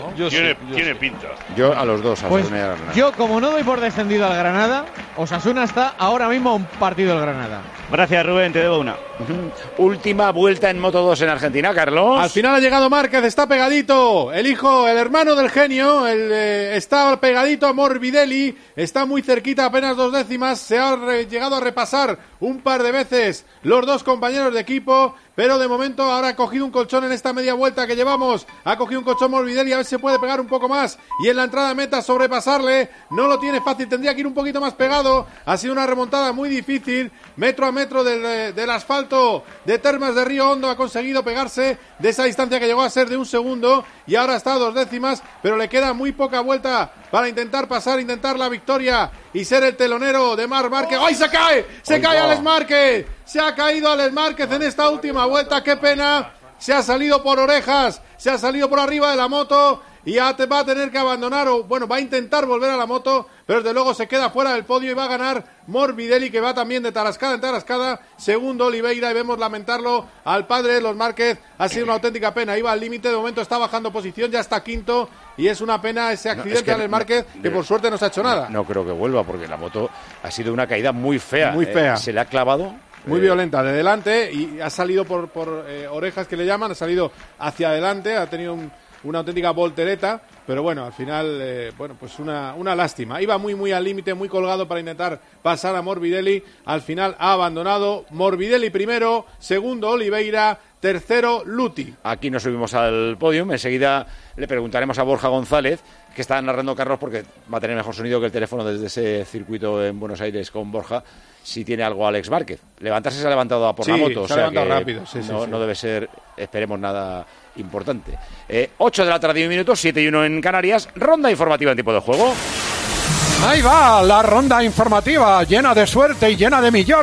Tiene pinta. Yo a los dos, a pues Osasuna y a Granada. yo, como no doy por descendido al Granada, Osasuna está ahora mismo a un partido del Granada. Gracias, Rubén, te debo una. Última vuelta en Moto 2 en Argentina, Carlos. Al final ha llegado Márquez, está pegadito. El hermano del genio, está pegadito a Morbidelli. Está muy cerquita, apenas 2 décimas. Se ha llegado a repasar un par de veces los 2 compañeros de equipo. Pero de momento ahora ha cogido un colchón en esta media vuelta que llevamos. Ha cogido un colchón Morbidelli, a ver si se puede pegar un poco más. Y en la entrada de meta sobrepasarle. No lo tiene fácil, tendría que ir un poquito más pegado. Ha sido una remontada muy difícil. Metro a metro del asfalto de Termas de Río Hondo ha conseguido pegarse de esa distancia que llegó a ser de 1 segundo. Y ahora está a 2 décimas, pero le queda muy poca vuelta para intentar pasar, intentar la victoria y ser el telonero de Marc Márquez. ¡Ay, se cae! ¡Se cae Alex Márquez! Se ha caído Alex Márquez en esta última vuelta, qué pena. Se ha salido por orejas, se ha salido por arriba de la moto y va a tener que abandonar, va a intentar volver a la moto, pero desde luego se queda fuera del podio y va a ganar Morbidelli, que va también de tarascada en tarascada. Segundo Oliveira, y vemos lamentarlo al padre de los Márquez. Ha sido una auténtica pena, iba al límite, de momento está bajando posición, ya está quinto, y es una pena ese accidente Alex Márquez, que por suerte no se ha hecho nada. No creo que vuelva, porque la moto ha sido una caída muy fea. Muy fea. Se le ha clavado. Muy violenta, de delante, y ha salido por orejas que le llaman, ha salido hacia adelante, ha tenido una auténtica voltereta, pero bueno, al final, pues una lástima. Iba muy al límite, muy colgado para intentar pasar a Morbidelli, al final ha abandonado. Morbidelli primero, segundo Oliveira, tercero Luti. Aquí nos subimos al podio, enseguida le preguntaremos a Borja González, que está narrando Carlos, porque va a tener mejor sonido que el teléfono desde ese circuito en Buenos Aires con Borja, si tiene algo Alex Márquez. Levantarse se ha levantado a por la moto, se ha levantado rápido. No debe ser, esperemos, nada importante. 8 de la tarde y 1 minuto, 7 y 1 en Canarias. Ronda informativa en tiempo de juego. Ahí va la ronda informativa, llena de suerte y llena de millones.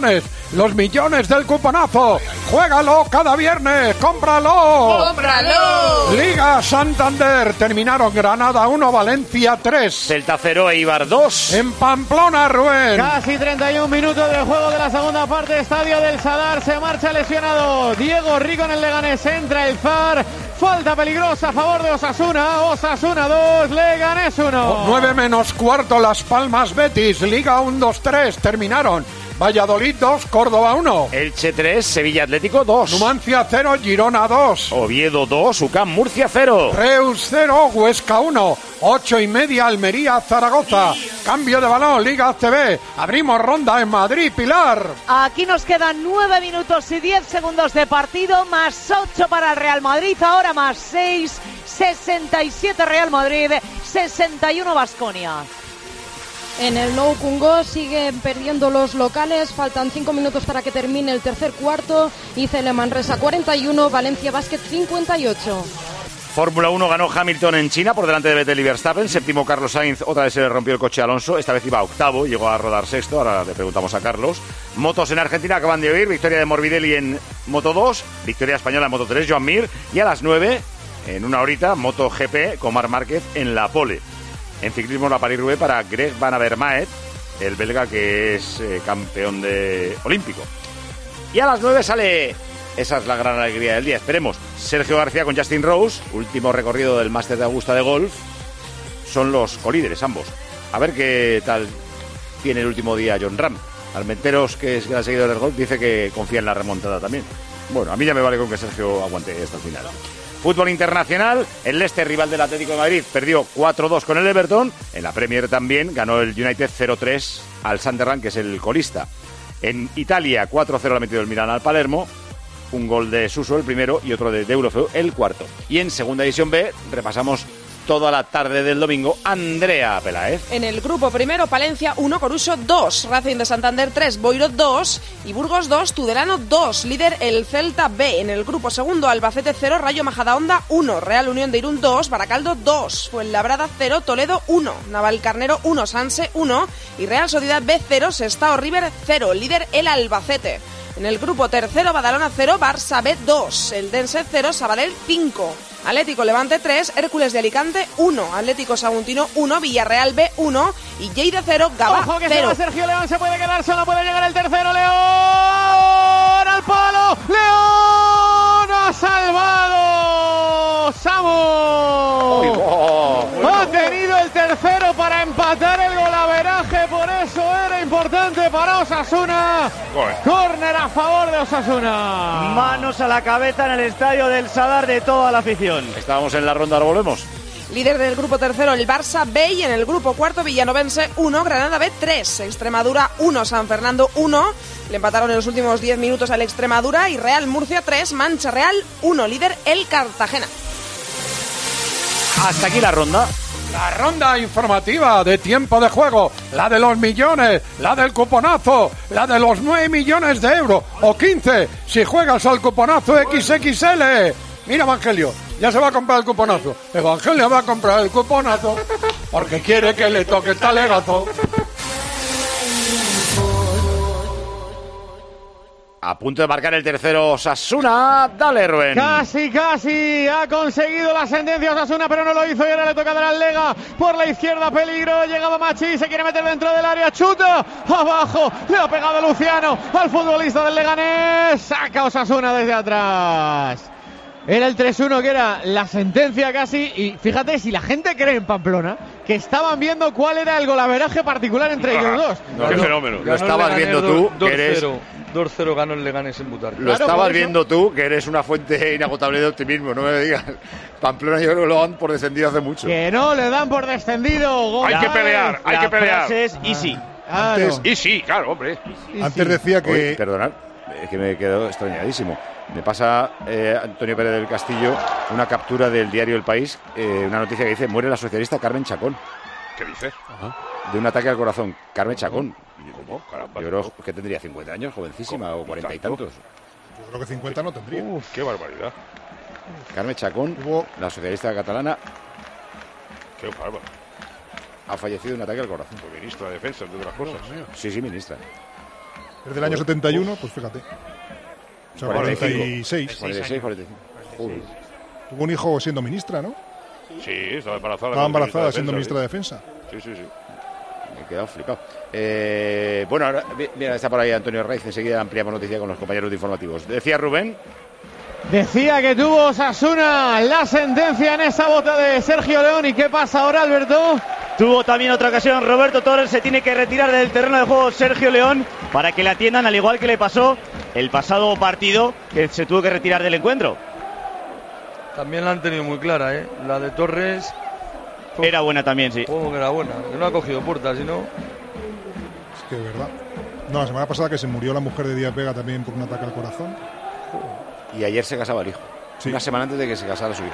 los millones del cuponazo. Juégalo cada viernes, cómpralo. ¡Cómpralo! Liga Santander, terminaron Granada 1, Valencia 3. Celta 0, Eibar 2. En Pamplona, Rubén. Casi 31 minutos de juego de la segunda parte. Estadio del Sadar, se marcha lesionado Diego Rico en el Leganés. Entra el VAR. Falta peligrosa a favor de Osasuna. Osasuna 2, Leganés 1. 9 menos cuarto, Las Palmas Betis. Liga 1-2-3, terminaron. Valladolid 2, Córdoba 1. Elche 3, Sevilla Atlético 2. Numancia 0, Girona 2. Oviedo 2, UCAM Murcia 0. Reus 0, Huesca 1. 8:30, Almería Zaragoza. Cambio de balón, Liga ACB. Abrimos ronda en Madrid, Pilar. Aquí nos quedan 9 minutos y 10 segundos de partido, más 8 para el Real Madrid, ahora más 6, 67 Real Madrid, 61 Baskonia. En el Nou Kungo siguen perdiendo los locales, faltan 5 minutos para que termine el tercer cuarto. ICL Manresa 41, Valencia Basket 58. Fórmula 1 ganó Hamilton en China por delante de Vettel y Verstappen. Séptimo Carlos Sainz, otra vez se le rompió el coche a Alonso. Esta vez iba octavo, llegó a rodar sexto. Ahora le preguntamos a Carlos. Motos en Argentina acaban de oír. Victoria de Morbidelli en Moto 2. Victoria española en Moto 3, Joan Mir. Y a las 9, en una horita, Moto GP con Marc Márquez en la pole. En ciclismo la París-Roubaix para Greg Van Avermaet, el belga que es campeón olímpico. Y a las 9 sale, esa es la gran alegría del día, esperemos, Sergio García con Justin Rose, último recorrido del Máster de Augusta de golf. Son los colíderes ambos. A ver qué tal tiene el último día John Ram. Almenteros, que es gran seguidor del golf, dice que confía en la remontada también. Bueno, a mí ya me vale con que Sergio aguante hasta el final. Fútbol internacional, el Leicester, rival del Atlético de Madrid, perdió 4-2 con el Everton. En la Premier también ganó el United 0-3 al Sunderland, que es el colista. En Italia, 4-0 le ha metido el Milan al Palermo. Un gol de Suso, el primero, y otro de Deulofeu, el cuarto. Y en Segunda División B, repasamos toda la tarde del domingo. Andrea Peláez. En el grupo primero, Palencia 1, Coruso 2, Racing de Santander 3, Boiro 2 y Burgos 2, Tudelano 2. Líder el Celta B. En el grupo segundo, Albacete 0, Rayo Majadahonda 1, Real Unión de Irún 2, Baracaldo 2, Fuenlabrada 0, Toledo 1, Navalcarnero 1, Sanse 1 y Real Sociedad B 0, Sestao River 0. Líder el Albacete. En el grupo tercero, Badalona 0, Barça B 2, Eldense 0, Sabadell 5. Atlético Levante 3, Hércules de Alicante 1, Atlético Saguntino 1, Villarreal B 1 y Lleida 0, Gabá 0. Ojo que se va Sergio León, se puede quedar solo, puede llegar el tercero, León al palo, León ha salvado Samu. Ha tenido el tercero para empatar el golaveraje, por eso era importante para Osasuna. Córner a favor de Osasuna. Manos a la cabeza en el estadio del Sadar de toda la afición. Estábamos en la ronda, ahora volvemos. Líder del grupo tercero, el Barça B, y en el grupo cuarto, Villanovense 1, Granada B 3, Extremadura 1, San Fernando 1. Le empataron en los últimos 10 minutos al Extremadura y Real Murcia 3, Mancha Real 1. Líder el Cartagena. Hasta aquí la ronda. La ronda informativa de tiempo de juego, la de los millones, la del cuponazo, la de los 9 millones de euros o 15 si juegas al cuponazo XXL. Mira, Evangelio, ya se va a comprar el cuponazo. Evangelio va a comprar el cuponazo porque quiere que le toque talegazo. A punto de marcar el tercero Osasuna. Dale, Rubén. Casi ha conseguido la sentencia Osasuna, pero no lo hizo y ahora le toca dar al Lega por la izquierda, peligro, llegaba Machi, se quiere meter dentro del área, chuta, abajo, le ha pegado Luciano al futbolista del Leganés, saca Osasuna desde atrás. Era el 3-1 que era la sentencia casi, y fíjate, si la gente cree en Pamplona, que estaban viendo cuál era el golaveraje particular entre ellos dos. Qué fenómeno. Lo estabas viendo tú, que eres... 2-0 ganó el Leganés en Butarque. Lo estabas viendo tú, que eres una fuente inagotable de optimismo, no me digas. Pamplona yo creo que lo dan por descendido hace mucho. Que no le dan por descendido. Hay que pelear, hay que pelear. Es easy. Y sí, claro, hombre. Antes decía que... Oye, perdonad, es que me quedo extrañadísimo. Me pasa Antonio Pérez del Castillo una captura del diario El País, una noticia que dice: muere la socialista Carmen Chacón. ¿Qué dices? Ajá. De un ataque al corazón. Carmen Chacón. ¿Cómo? Caramba. Yo creo que tendría 50 años, jovencísima, o 40 y tantos. Yo creo que 50 no tendría. Qué barbaridad. Carmen Chacón, la socialista catalana, qué bárbaro. ha fallecido de un ataque al corazón. Fue ministra de Defensa, entre otras cosas. Sí, ministra. Desde el año 71, pues fíjate. O sea, 46. 45. Tuvo un hijo siendo ministra, ¿no? Sí, estaba embarazada. Estaba embarazada siendo ministra de Defensa. Sí. Me he quedado flipado. Bueno, ahora, mira, está por ahí Antonio Raiz. Enseguida ampliamos noticia con los compañeros de informativos. Decía Rubén. Decía que tuvo Osasuna la sentencia en esa bota de Sergio León. ¿Y qué pasa ahora, Alberto? Tuvo también otra ocasión Roberto Torres. Se tiene que retirar del terreno de juego Sergio León para que le atiendan, al igual que le pasó el pasado partido, que se tuvo que retirar del encuentro. También la han tenido muy clara, ¿eh? La de Torres... Era buena también, sí. ¿Cómo que era buena? Que no ha cogido puertas, sino... Es que de verdad. No, la semana pasada que se murió la mujer de Díaz Vega también por un ataque al corazón. Y ayer se casaba el hijo. Sí. Una semana antes de que se casara su hijo.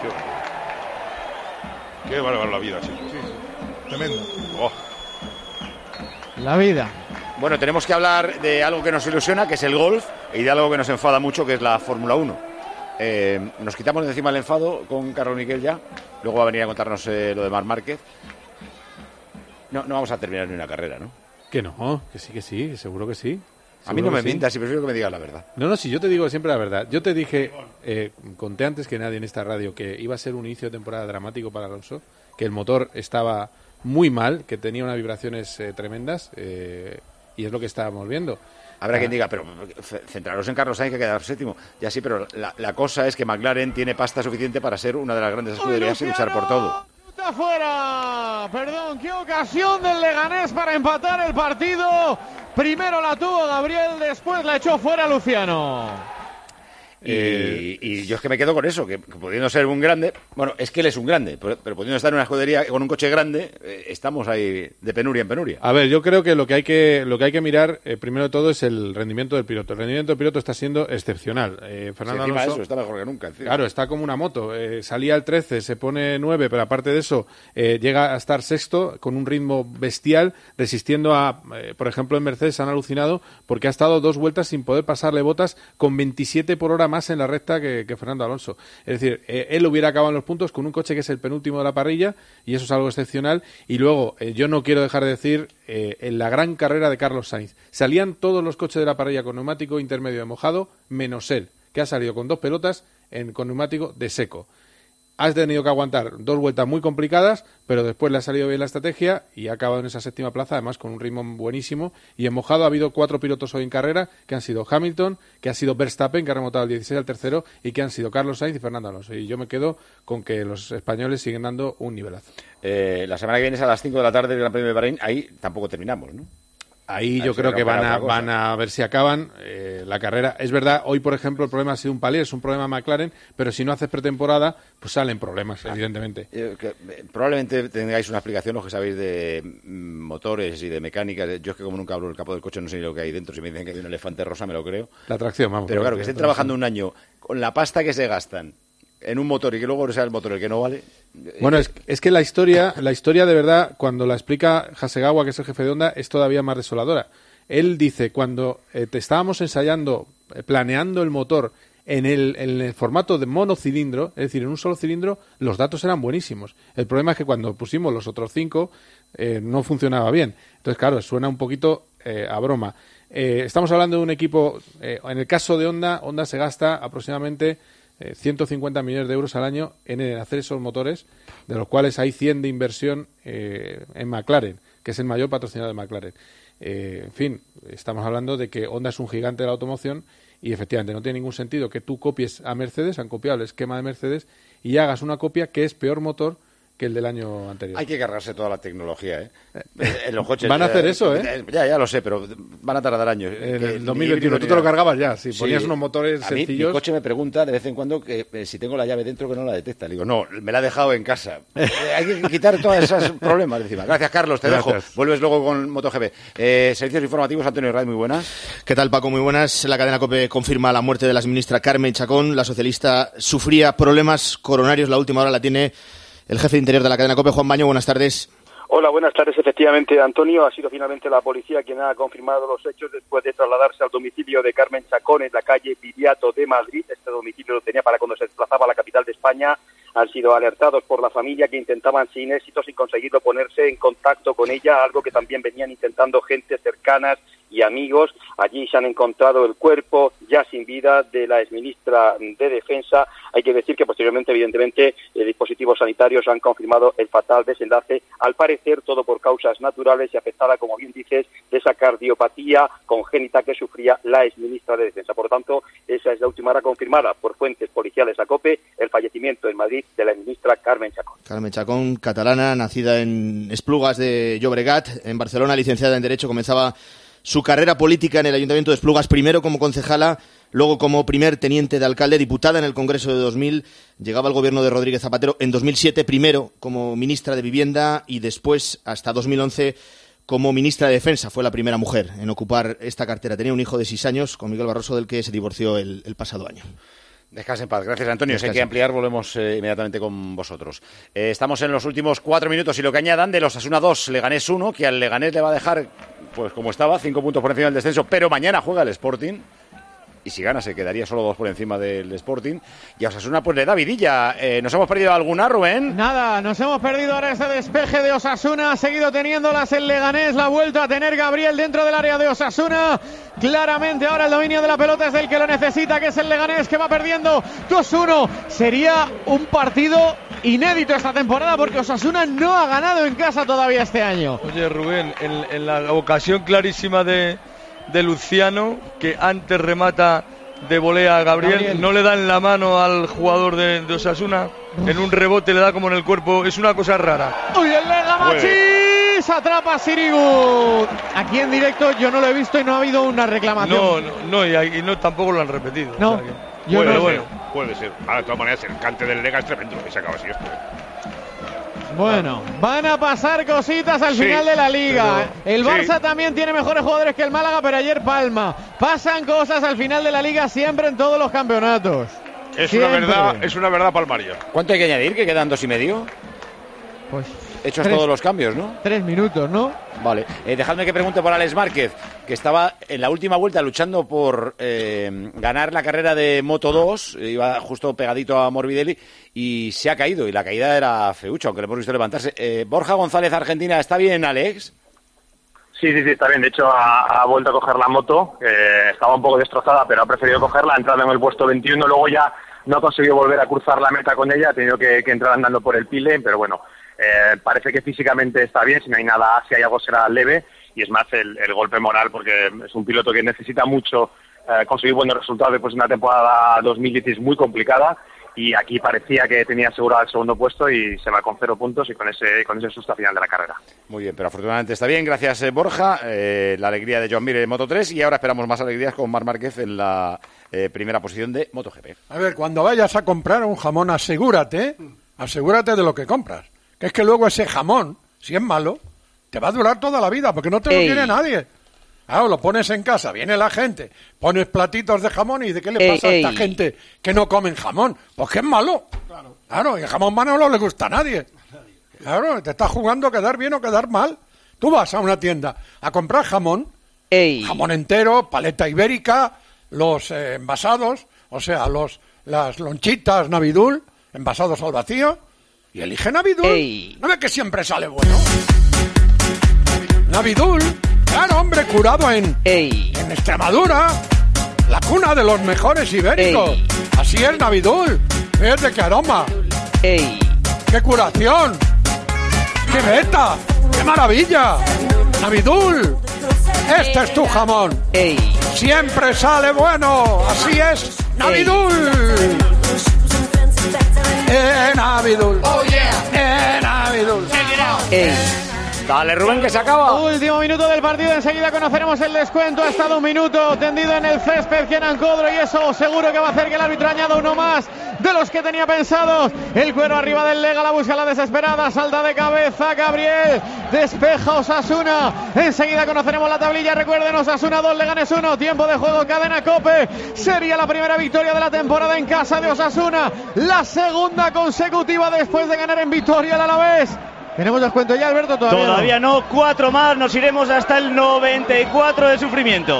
Qué bárbaro la vida, sí. Tremendo. Oh. La vida. Bueno, tenemos que hablar de algo que nos ilusiona, que es el golf, y de algo que nos enfada mucho, que es la Fórmula 1. Nos quitamos de encima el enfado con Carlos Miquel ya. Luego va a venir a contarnos lo de Marc Márquez. No vamos a terminar ni una carrera, ¿no? Que no, que sí, seguro que sí. A mí no me mientas, y prefiero que me digas la verdad. No, si yo te digo siempre la verdad. Yo te dije, conté antes que nadie en esta radio que iba a ser un inicio de temporada dramático para Alonso, que el motor estaba muy mal, que tenía unas vibraciones tremendas, y es lo que estábamos viendo. Habrá quien diga, pero centraros en Carlos Sainz, que quedar séptimo. Ya sí, pero la cosa es que McLaren tiene pasta suficiente para ser una de las grandes escuderías y luchar por todo. ¡Está fuera! Perdón, qué ocasión del Leganés para empatar el partido. Primero la tuvo Gabriel, después la echó fuera Luciano. Y yo es que me quedo con eso, que pudiendo ser un grande, bueno, es que él es un grande, pero pudiendo estar en una escudería con un coche grande, estamos ahí de penuria en penuria. A ver, yo creo que lo que hay que mirar, primero de todo, es el rendimiento del piloto. El rendimiento del piloto está siendo excepcional. Fernando Alonso, eso está mejor que nunca. Encima. Claro, está como una moto. Salía al 13, se pone 9, pero aparte de eso, llega a estar sexto con un ritmo bestial, resistiendo a, por ejemplo, en Mercedes han alucinado porque ha estado 2 vueltas sin poder pasarle Bottas con 27 por hora más en la recta que Fernando Alonso. Es decir, él hubiera acabado en los puntos con un coche que es el penúltimo de la parrilla, y eso es algo excepcional. Y luego, yo no quiero dejar de decir, en la gran carrera de Carlos Sainz, salían todos los coches de la parrilla con neumático intermedio de mojado, menos él, que ha salido con 2 pelotas con neumático de seco. Has tenido que aguantar 2 vueltas muy complicadas, pero después le ha salido bien la estrategia y ha acabado en esa 7ª plaza, además con un ritmo buenísimo. Y en mojado ha habido 4 pilotos hoy en carrera, que han sido Hamilton, que ha sido Verstappen, que ha remontado el 16 al tercero, y que han sido Carlos Sainz y Fernando Alonso. Y yo me quedo con que los españoles siguen dando un nivelazo. La semana que viene es a las 5 de la tarde el Gran Premio de Bahrein. Ahí tampoco terminamos, ¿no? Ahí yo creo que van a ver si acaban la carrera. Es verdad, hoy por ejemplo el problema ha sido un palier, es un problema McLaren, pero si no haces pretemporada, pues salen problemas, evidentemente. Probablemente tengáis una explicación los que sabéis de motores y de mecánica. Yo es que como nunca abro el capó del coche no sé ni lo que hay dentro. Si me dicen que hay un elefante rosa me lo creo. La tracción, vamos. Pero claro, que estén trabajando un año con la pasta que se gastan en un motor y que luego sea el motor el que no vale. Bueno, es que la historia de verdad, cuando la explica Hasegawa, que es el jefe de Honda, es todavía más desoladora. Él dice, cuando te estábamos ensayando, planeando el motor en el formato de monocilindro, es decir, en un solo cilindro, los datos eran buenísimos. El problema es que cuando pusimos los otros 5, no funcionaba bien. Entonces, claro, suena un poquito a broma. Estamos hablando de un equipo, en el caso de Honda se gasta aproximadamente 150 millones de euros al año en hacer esos motores, de los cuales hay 100 de inversión en McLaren, que es el mayor patrocinador de McLaren. En fin, estamos hablando de que Honda es un gigante de la automoción y efectivamente no tiene ningún sentido que tú copies a Mercedes, han copiado el esquema de Mercedes, y hagas una copia que es peor motor que el del año anterior. Hay que cargarse toda la tecnología, en los coches. Van a hacer eso, ¿eh? Ya lo sé, pero van a tardar años. En el 2021 tú te lo cargabas ya, si ponías unos motores sencillos. Mi coche me pregunta de vez en cuando que si tengo la llave dentro que no la detecta. Le digo, no, me la he dejado en casa. Hay que quitar todos esos problemas de encima. Gracias, Carlos, te dejo. Vuelves luego con MotoGP. Servicios informativos, Antonio Ray, muy buenas. ¿Qué tal, Paco? Muy buenas. La cadena COPE confirma la muerte de la exministra Carmen Chacón. La socialista sufría problemas coronarios. La última hora la tiene el jefe de Interior de la cadena COPE, Juan Baño. Buenas tardes. Hola, buenas tardes. Efectivamente, Antonio, ha sido finalmente la policía quien ha confirmado los hechos después de trasladarse al domicilio de Carmen Chacón en la calle Viriato de Madrid. Este domicilio lo tenía para cuando se desplazaba a la capital de España han sido alertados por la familia, que intentaban sin éxito, sin conseguirlo, ponerse en contacto con ella, algo que también venían intentando gente cercanas y amigos. Allí se han encontrado el cuerpo ya sin vida de la exministra de Defensa. Hay que decir que posteriormente, evidentemente, dispositivos sanitarios han confirmado el fatal desenlace, al parecer todo por causas naturales y afectada, como bien dices, de esa cardiopatía congénita que sufría la exministra de Defensa. Por lo tanto, esa es la última hora confirmada por fuentes policiales a COPE, el fallecimiento en Madrid de la ministra Carmen Chacón. Carmen Chacón, catalana, nacida en Esplugas de Llobregat, en Barcelona, licenciada en Derecho, comenzaba su carrera política en el Ayuntamiento de Esplugas, primero como concejala, luego como primer teniente de alcalde, diputada en el Congreso de 2000, llegaba al gobierno de Rodríguez Zapatero en 2007, primero como ministra de Vivienda y después, hasta 2011, como ministra de Defensa. Fue la primera mujer en ocupar esta cartera. Tenía un hijo de 6 años, con Miguel Barroso, del que se divorció el pasado año. Descanse en paz. Gracias, Antonio. Si hay que ampliar, volvemos inmediatamente con vosotros. Estamos en los últimos 4 minutos y lo que añadan de los Osasuna 2, Leganés 1, que al Leganés le va a dejar, pues como estaba, 5 puntos por encima del descenso, pero mañana juega el Sporting. Y si gana se quedaría solo 2 por encima del Sporting. Y a Osasuna pues le da vidilla. ¿Nos hemos perdido alguna, Rubén? Nada, nos hemos perdido ahora ese despeje de Osasuna. Ha seguido teniéndolas el Leganés. La ha vuelto a tener Gabriel dentro del área de Osasuna. Claramente ahora el dominio de la pelota es del que lo necesita, que es el Leganés, que va perdiendo 2-1. Sería un partido inédito esta temporada porque Osasuna no ha ganado en casa todavía este año. Oye, Rubén, en la ocasión clarísima de Luciano, que antes remata de volea a Gabriel, no le dan la mano al jugador de Osasuna, en un rebote le da como en el cuerpo, es una cosa rara. ¡Uy, el Lega Machís! Atrapa a Sirigu. Aquí en directo yo no lo he visto y no ha habido una reclamación. No, y no tampoco lo han repetido. No, o sea que, puede ser. Ahora, de todas maneras, el cante del Lega es tremendo, que se acaba así esto. Bueno, van a pasar cositas al final de la Liga. El Barça también tiene mejores jugadores que el Málaga, pero ayer palma. Pasan cosas al final de la Liga siempre en todos los campeonatos. Es una verdad palmaria. ¿Cuánto hay que añadir? ¿Que quedan 2,5? Pues hechos todos los cambios, ¿no? 3 minutos, ¿no? Vale. Dejadme que pregunte por Alex Márquez, que estaba en la última vuelta luchando por ganar la carrera de Moto 2, iba justo pegadito a Morbidelli, y se ha caído, y la caída era feucha, aunque le hemos visto levantarse. Borja González, Argentina, ¿está bien, Alex? Sí, está bien. De hecho, ha vuelto a coger la moto, estaba un poco destrozada, pero ha preferido cogerla, ha entrado en el puesto 21, luego ya no ha conseguido volver a cruzar la meta con ella, ha tenido que entrar andando por el pile, pero bueno, parece que físicamente está bien, si no hay nada, si hay algo será leve, y es más el golpe moral, porque es un piloto que necesita mucho conseguir buenos resultados después de una temporada 2016 muy complicada, y aquí parecía que tenía asegurado el segundo puesto y se va con 0 puntos y con ese susto final de la carrera. Muy bien, pero afortunadamente está bien, gracias Borja, la alegría de Joan Mir en Moto 3 y ahora esperamos más alegrías con Marc Márquez en la primera posición de MotoGP. A ver, cuando vayas a comprar un jamón, asegúrate de lo que compras, que es que luego ese jamón, si es malo, te va a durar toda la vida porque no te lo quiere nadie. Claro, lo pones en casa, viene la gente, pones platitos de jamón y ¿de qué le pasa a esta gente que no comen jamón? Pues que es malo. Claro, y el jamón malo no le gusta a nadie. Claro, te estás jugando a quedar bien o quedar mal. Tú vas a una tienda a comprar jamón, jamón entero, paleta ibérica, los envasados, o sea, las lonchitas Navidul, envasados al vacío, y elige Navidul. ¿No ve que siempre sale bueno? Navidul. Claro, hombre, curado en Extremadura, la cuna de los mejores ibéricos. Así es, Navidul. Fíjate qué aroma. Qué curación. Qué beta. Qué maravilla. Navidul. Este es tu jamón. Siempre sale bueno. Así es, Navidul. Navidul. Oh, yeah. Navidul. Dale, Rubén, que se acaba. Último minuto del partido, enseguida conoceremos el descuento. Ha estado un minuto tendido en el césped Kenan Codro y eso seguro que va a hacer que el árbitro añada uno más de los que tenía pensados. El cuero arriba del Lega, la busca la desesperada, salta de cabeza Gabriel, despeja Osasuna. Enseguida conoceremos la tablilla, recuerden, Osasuna 2, Leganés 1, tiempo de juego, cadena COPE. Sería la primera victoria de la temporada en casa de Osasuna, la segunda consecutiva después de ganar en Vitoria al Alavés. ¿Tenemos descuento ya, Alberto? Todavía no, 4 más, nos iremos hasta el 94 de sufrimiento.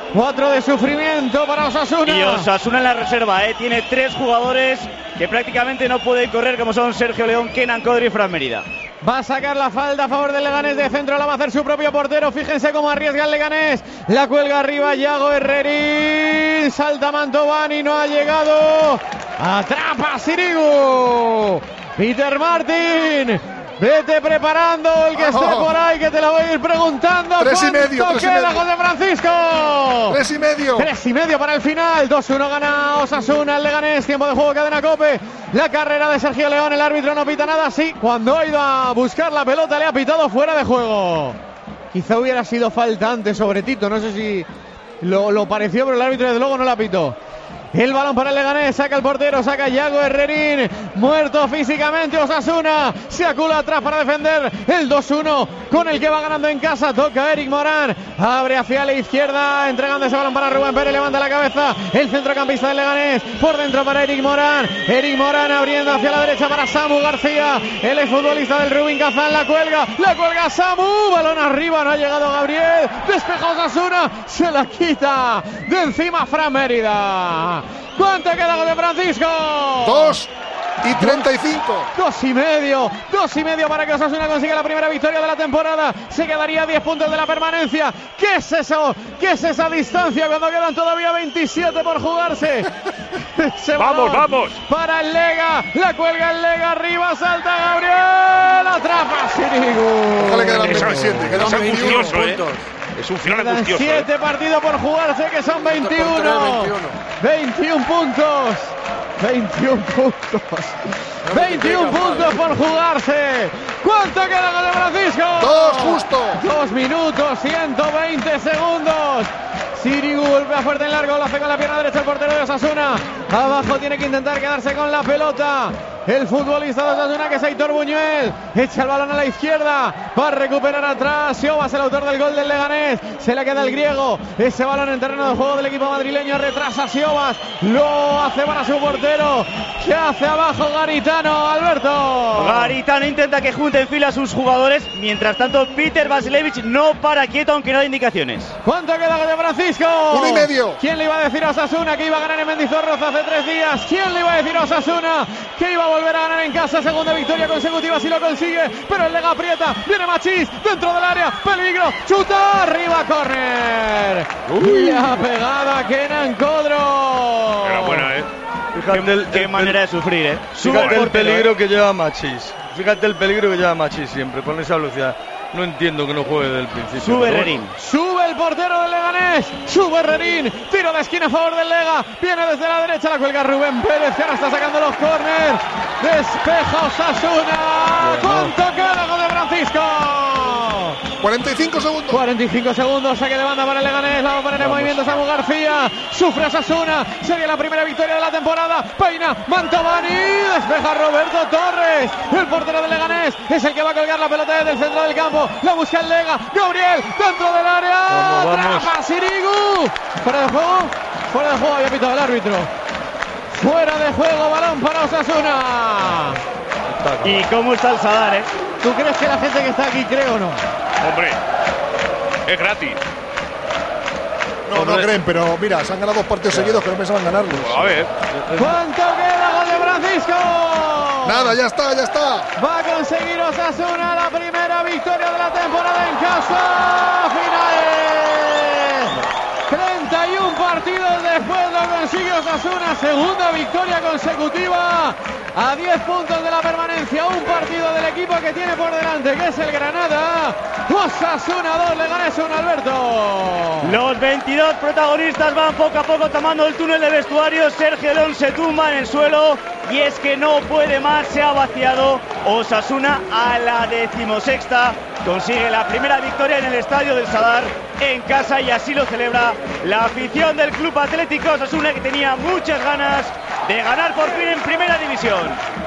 4 de sufrimiento para Osasuna. Y Osasuna en la reserva, tiene 3 jugadores que prácticamente no pueden correr, como son Sergio León, Kenan Codri y Fran Mérida. Va a sacar la falta a favor del Leganés de centro, la va a hacer su propio portero. Fíjense cómo arriesga el Leganés. La cuelga arriba Yago Herrerín. Salta Mantovani, no ha llegado. Atrapa Sirigu. Peter Martin. Vete preparando el que esté por ahí, que te lo voy a ir preguntando. 3,5. Queda José Francisco. 3,5. 3,5 para el final. 2-1 gana Osasuna, el Leganés. Tiempo de juego, cadena COPE. La carrera de Sergio León, el árbitro no pita nada. Sí, cuando ha ido a buscar la pelota le ha pitado fuera de juego. Quizá hubiera sido falta antes sobre Tito. No sé si lo pareció, pero el árbitro desde luego no la pitó. El balón para el Leganés, saca el portero, saca Yago Herrerín, muerto físicamente Osasuna, se acula atrás para defender el 2-1 con el que va ganando en casa, toca Eric Morán, abre hacia la izquierda, entregando ese balón para Rubén Pérez, levanta la cabeza, el centrocampista del Leganés, por dentro para Eric Morán abriendo hacia la derecha para Samu García, el exfutbolista del Rubin Kazán, la cuelga Samu, balón arriba, no ha llegado Gabriel, despeja Osasuna, se la quita de encima Fran Mérida. ¿Cuánto queda de Francisco? 2:35. 2,5 para que Osasuna consiga la primera victoria de la temporada. Se quedaría a 10 puntos de la permanencia. ¿Qué es eso? ¿Qué es esa distancia cuando quedan todavía 27 por jugarse? Vamos. Para el Lega. La cuelga el Lega. Arriba salta Gabriel. Atrapa Sirigu. Ojalá quedan 27. Quedan 21 puntos. Es un final angustioso. 7 partidos por jugarse, que son 21. 21 puntos. 21 puntos por jugarse. ¿Cuánto queda con el Francisco? 2 justo. 2 minutos, 120 segundos. Sirigu golpea fuerte en largo, lo hace con la pierna derecha el portero de Osasuna. Abajo tiene que intentar quedarse con la pelota. El futbolista de Osasuna, que es Aitor Buñuel, echa el balón a la izquierda para recuperar atrás. Siobas, el autor del gol del Leganés, se le queda el griego. Ese balón en terreno de juego del equipo madrileño, retrasa Siobas, lo hace para su portero. ¿Qué hace abajo Garitano, Alberto? Garitano intenta que junte en fila a sus jugadores. Mientras tanto, Peter Vasilevich no para quieto, aunque no da indicaciones. ¿Cuánto queda de Francisco? 1,5. ¿Quién le iba a decir a Osasuna que iba a ganar en Mendizorroza hace 3 días? ¿Quién le iba a decir a Osasuna que iba a volver a ganar en casa? Segunda victoria consecutiva si lo consigue, pero el Lega aprieta, viene Machís dentro del área, peligro, chuta, arriba, córner. Y ha pegado a Kenan Codro. Era buena, Fíjate qué manera de sufrir, Fíjate el peligro que lleva Machís. Fíjate el peligro que lleva Machís siempre, con esa velocidad. No entiendo que no juegue desde el principio. Sube Herrerín. Sube el portero del Leganés. Sube Herrerín. Tiro de esquina a favor del Lega. Viene desde la derecha. La cuelga Rubén Pérez, que ahora está sacando los córners. Despeja Osasuna. ¿Cuánto queda con de Francisco? 45 segundos. 45 segundos. Saque de banda para el Leganés. La va a poner en movimiento Samu García. Sufre Osasuna. Sería la primera victoria de la temporada. Peina Mantovani. Despeja Roberto Torres. El portero del Leganés es el que va a colgar la pelota desde el centro del campo. La busca el Lega. Gabriel dentro del área. Atrapa Sirigu. Fuera de juego. Fuera de juego. Había pitado el árbitro. Fuera de juego. Balón para Osasuna. ¿Y cómo está el Sadar, ¿Tú crees que la gente que está aquí cree o no? Hombre, es gratis. No creen, pero mira, se han ganado 2 partidos seguidos que no pensaban ganarlos. A ver. ¿Cuánto queda gol de Francisco? Nada, ya está. Va a conseguir Osasuna la primera victoria de la temporada en casa. Final. 31 partidos después lo consigue Osasuna. Segunda victoria consecutiva. A 10 puntos de la permanencia. Un partido del equipo que tiene por delante, que es el Granada. Osasuna 2, Leganés 1, Alberto. Los 22 protagonistas van poco a poco tomando el túnel de vestuarios. Sergio León se tumba en el suelo y es que no puede más. Se ha vaciado. Osasuna a la 16ª consigue la primera victoria en el estadio del Sadar en casa, y así lo celebra la afición del Club Atlético Osasuna, que tenía muchas ganas de ganar por fin en primera división.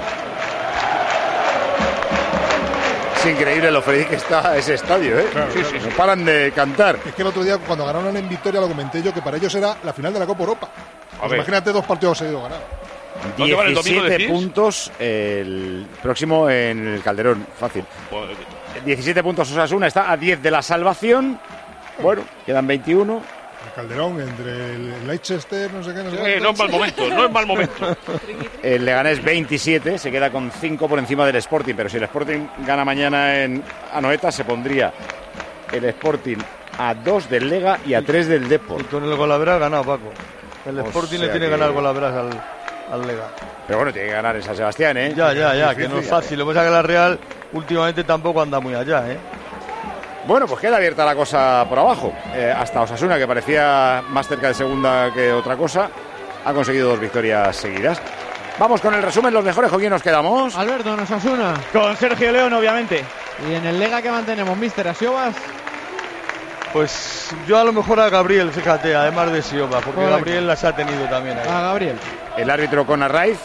Es increíble lo feliz que está ese estadio, Claro, sí. No paran de cantar. Es que el otro día, cuando ganaron en Vitoria, lo comenté yo, que para ellos era la final de la Copa Europa. Pues imagínate 2 partidos seguidos ganados. 17 puntos el próximo en el Calderón, fácil. 17 puntos Osasuna, está a 10 de la salvación. Bueno, quedan 21. El Calderón, entre el Leicester, no sé qué. No es mal momento, no es mal momento. El Leganés 27, se queda con 5 por encima del Sporting, pero si el Sporting gana mañana en Anoeta, se pondría el Sporting a 2 del Lega y a 3 del Depor. Y con el Golavera ha ganado, Paco. El Sporting le tiene que ganar Golaveras al Lega. Pero bueno, tiene que ganar en San Sebastián, ¿eh? Ya, que no es fácil. Lo que pasa es que la Real últimamente tampoco anda muy allá, ¿eh? Bueno, pues queda abierta la cosa por abajo. Hasta Osasuna, que parecía más cerca de segunda que otra cosa, ha conseguido 2 victorias seguidas. Vamos con el resumen, los mejores. ¿Con quién nos quedamos? Alberto, en Osasuna. Con Sergio León, obviamente. Y en el Lega, ¿qué mantenemos, mister? ¿A Siobas? Pues yo a lo mejor a Gabriel, fíjate, además de Sioba, porque Gabriel las ha tenido también ahí. A Gabriel. El árbitro con Arraiz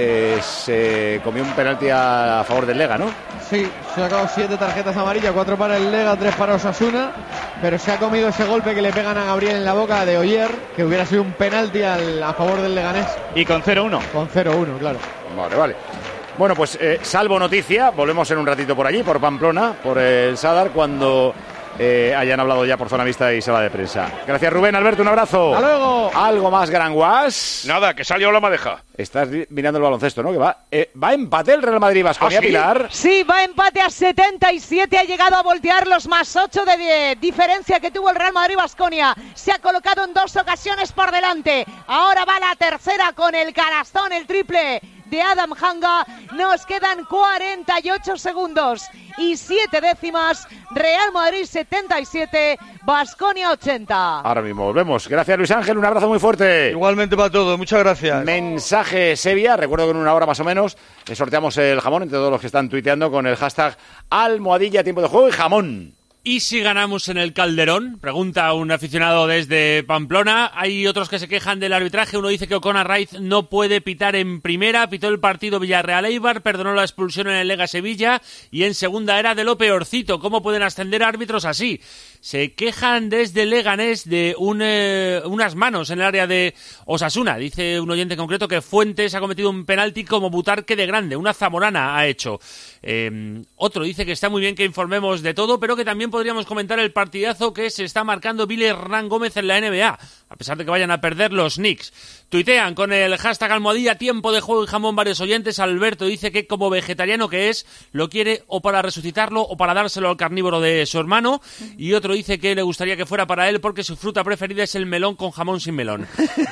se comió un penalti a favor del Lega, ¿no? Sí, se ha sacado 7 tarjetas amarillas, 4 para el Lega, 3 para Osasuna, pero se ha comido ese golpe que le pegan a Gabriel en la boca de Oyer, que hubiera sido un penalti a favor del Leganés. Y con 0-1. Con 0-1, claro. Vale. Bueno, pues salvo noticia, volvemos en un ratito por allí, por Pamplona, por el Sadar, cuando hayan hablado ya por zona vista y sala de prensa. Gracias, Rubén. Alberto, un abrazo. ¡Hasta luego! ¿Algo más, Gran Guas? Nada, que salió la madeja. Estás mirando el baloncesto, ¿no? Que va a empate el Real Madrid-Baskonia, ¿Ah, sí? Pilar. Sí, va a empate a 77. Ha llegado a voltear los +8 de diferencia que tuvo el Real Madrid-Baskonia. Se ha colocado en 2 ocasiones por delante. Ahora va la tercera con el canastón, el triple de Adam Hanga. Nos quedan 48 segundos y 7 décimas. Real Madrid 77, Baskonia 80. Ahora mismo volvemos. Gracias, Luis Ángel. Un abrazo muy fuerte. Igualmente para todos. Muchas gracias. Mensaje Sevilla. Recuerdo que en una hora más o menos sorteamos el jamón entre todos los que están tuiteando con el hashtag almohadilla tiempo de juego y jamón. ¿Y si ganamos en el Calderón? Pregunta un aficionado desde Pamplona. Hay otros que se quejan del arbitraje. Uno dice que O'Connor Raiz no puede pitar en primera. Pitó el partido Villarreal-Eibar, perdonó la expulsión en el Lega-Sevilla y en segunda era de lo peorcito. ¿Cómo pueden ascender árbitros así? Se quejan desde Leganés de unas manos en el área de Osasuna. Dice un oyente concreto que Fuentes ha cometido un penalti como Butarque de grande. Una zamorana ha hecho. Otro dice que está muy bien que informemos de todo, pero que también podríamos comentar el partidazo que se está marcando Billy Hernán Gómez en la NBA, a pesar de que vayan a perder los Knicks. Tuitean con el hashtag almohadilla tiempo de juego y jamón varios oyentes. Alberto dice que como vegetariano que es, lo quiere o para resucitarlo o para dárselo al carnívoro de su hermano. Y otro dice que le gustaría que fuera para él porque su fruta preferida es el melón con jamón sin melón.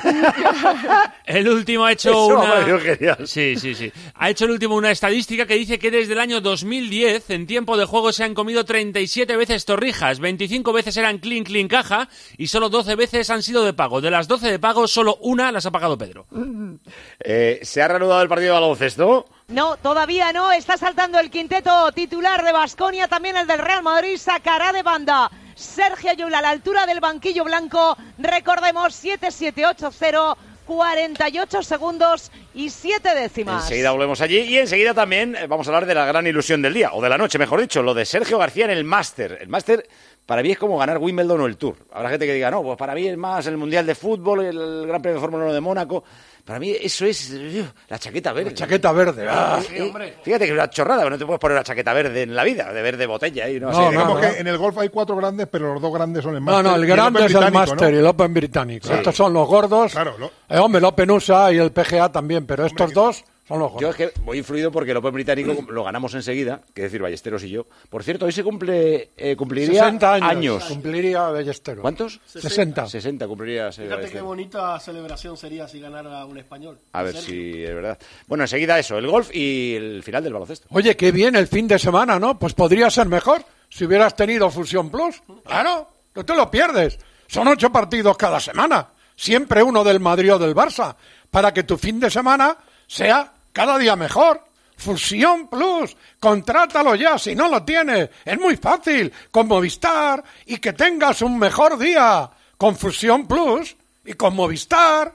El último ha hecho Sí. Ha hecho el último una estadística que dice que desde el año 2010 en tiempo de juego se han comido 37 veces torrijas, 25 veces eran clean caja y solo 12 veces han sido de pago. De las 12 de pago, solo una las ha pagado Pedro. ¿Se ha reanudado el partido de baloncesto? No, todavía no. Está saltando el quinteto titular de Baskonia, también el del Real Madrid. Sacará de banda Sergio Llull a la altura del banquillo blanco. Recordemos 7-7-8-0, 48 segundos y 7 décimas. Enseguida volvemos allí y enseguida también vamos a hablar de la gran ilusión del día, o de la noche, mejor dicho, lo de Sergio García en el Máster. El Máster para mí es como ganar Wimbledon o el Tour. Habrá gente que diga, no, pues para mí es más el Mundial de Fútbol, el Gran Premio de Fórmula 1 de Mónaco. Para mí eso es la chaqueta verde. La chaqueta verde. Sí, hombre. Fíjate que es una chorrada, que no te puedes poner una chaqueta verde en la vida, de verde botella. Y digamos que en el golf hay 4 grandes, pero los 2 grandes son el Máster. No, el grande es el Máster y el Open británico. Sí. Estos son los gordos. Claro. Hombre, el Open USA y el PGA también, pero estos dos son los gordos. Yo es que voy influido porque el Open británico lo ganamos enseguida, que decir Ballesteros y yo. Por cierto, hoy se cumpliría 60 años. Cumpliría Ballesteros. ¿Cuántos? 60. 60 cumpliría. Fíjate qué bonita celebración sería si ganara un español. A ver si es verdad. Bueno, enseguida eso, el golf y el final del baloncesto. Oye, qué bien el fin de semana, ¿no? Pues podría ser mejor si hubieras tenido Fusión Plus. Claro, no te lo pierdes. Son 8 partidos cada semana. Siempre uno del Madrid o del Barça. Para que tu fin de semana sea cada día mejor. Fusión Plus, contrátalo ya si no lo tienes. Es muy fácil, con Movistar, y que tengas un mejor día. Con Fusión Plus y con Movistar.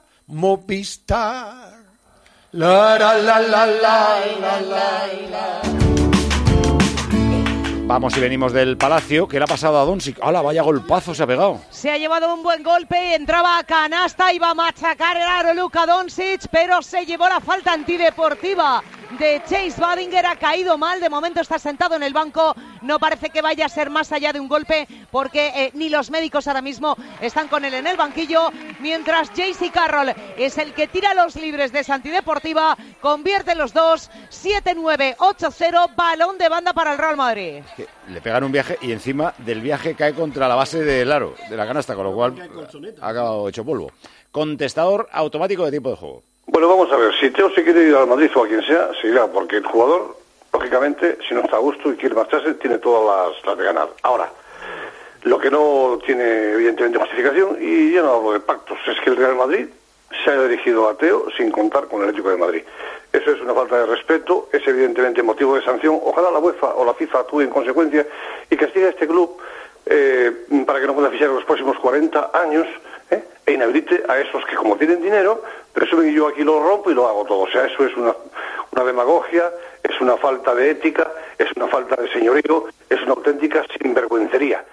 La la la la la la. Vamos y venimos del Palacio. ¿Qué le ha pasado a Doncic? ¡Hala, vaya golpazo se ha pegado! Se ha llevado un buen golpe, entraba a canasta, iba a machacar el aro Luka Doncic, pero se llevó la falta antideportiva de Chase Badinger. Ha caído mal, de momento está sentado en el banco. No parece que vaya a ser más allá de un golpe, porque ni los médicos ahora mismo están con él en el banquillo, mientras JC Carroll es el que tira los libres de Santideportiva, convierte los dos, 7-9, 8-0, balón de banda para el Real Madrid. Le pegan un viaje y encima del viaje cae contra la base del aro, de la canasta, con lo cual ha acabado hecho polvo. Contestador automático de tiempo de juego. Bueno, vamos a ver, si Teo se quiere ir al Madrid o a quien sea, se irá, porque el jugador, lógicamente, si no está a gusto y quiere marcharse, tiene todas las de ganar. Ahora, lo que no tiene, evidentemente, justificación, y yo no hablo de pactos, es que el Real Madrid se haya dirigido a Teo sin contar con el Atlético de Madrid. Eso es una falta de respeto, es evidentemente motivo de sanción. Ojalá la UEFA o la FIFA actúe en consecuencia y castigue a este club para que no pueda fichar en los próximos 40 años, e inhabilite a esos que, como tienen dinero, presumen que yo aquí lo rompo y lo hago todo. O sea, eso es una demagogia, es una falta de ética, es una falta de señorío, es una auténtica sinvergüencería.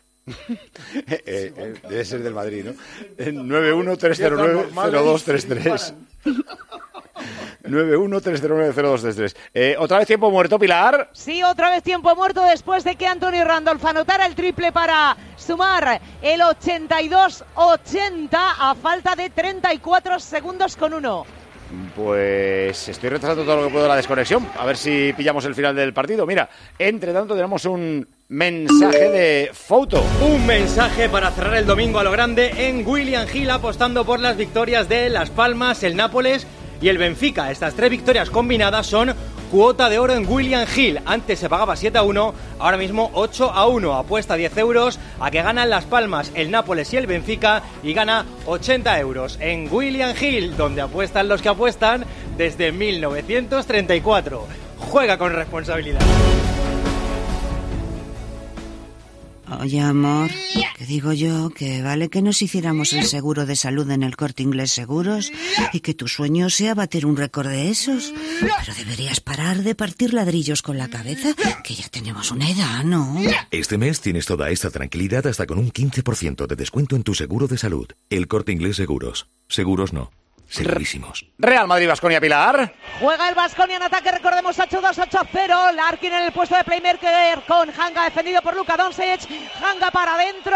Debe ser del Madrid, ¿no? 9-1-309-0233. 9-1-309-0233. ¿Otra vez tiempo muerto, Pilar? Sí, otra vez tiempo muerto después de que Anthony Randolph anotara el triple para sumar el 82-80 a falta de 34 segundos con 1. Pues estoy retrasando todo lo que puedo la desconexión. A ver si pillamos el final del partido. Mira, entre tanto tenemos un mensaje de Foto. Un mensaje para cerrar el domingo a lo grande en William Hill, apostando por las victorias de Las Palmas, el Nápoles y el Benfica. Estas 3 victorias combinadas son cuota de oro en William Hill. Antes se pagaba 7-1, ahora mismo 8-1. Apuesta 10 euros a que ganan Las Palmas, el Nápoles y el Benfica y gana 80 euros en William Hill, donde apuestan los que apuestan desde 1934. Juega con responsabilidad. Oye, amor, que digo yo que vale que nos hiciéramos el seguro de salud en el Corte Inglés Seguros y que tu sueño sea bater un récord de esos. Pero deberías parar de partir ladrillos con la cabeza, que ya tenemos una edad, ¿no? Este mes tienes toda esta tranquilidad hasta con un 15% de descuento en tu seguro de salud. El Corte Inglés Seguros. Seguros no. Segurísimos. Real Madrid-Baskonia, Pilar. Juega el Baskonia en ataque, recordemos 8-2, 8-0. Larkin en el puesto de playmaker con Hanga, defendido por Luka Doncic. Hanga para adentro,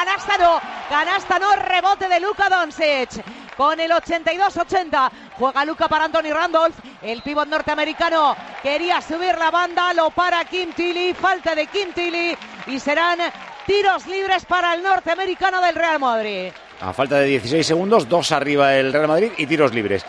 canasta no, rebote de Luka Doncic. Con el 82-80 juega Luka para Anthony Randolph. El pívot norteamericano quería subir la banda, lo para Kim Tilly, falta de Kim Tilly y serán tiros libres para el norteamericano del Real Madrid. A falta de 16 segundos, 2 arriba el Real Madrid y tiros libres.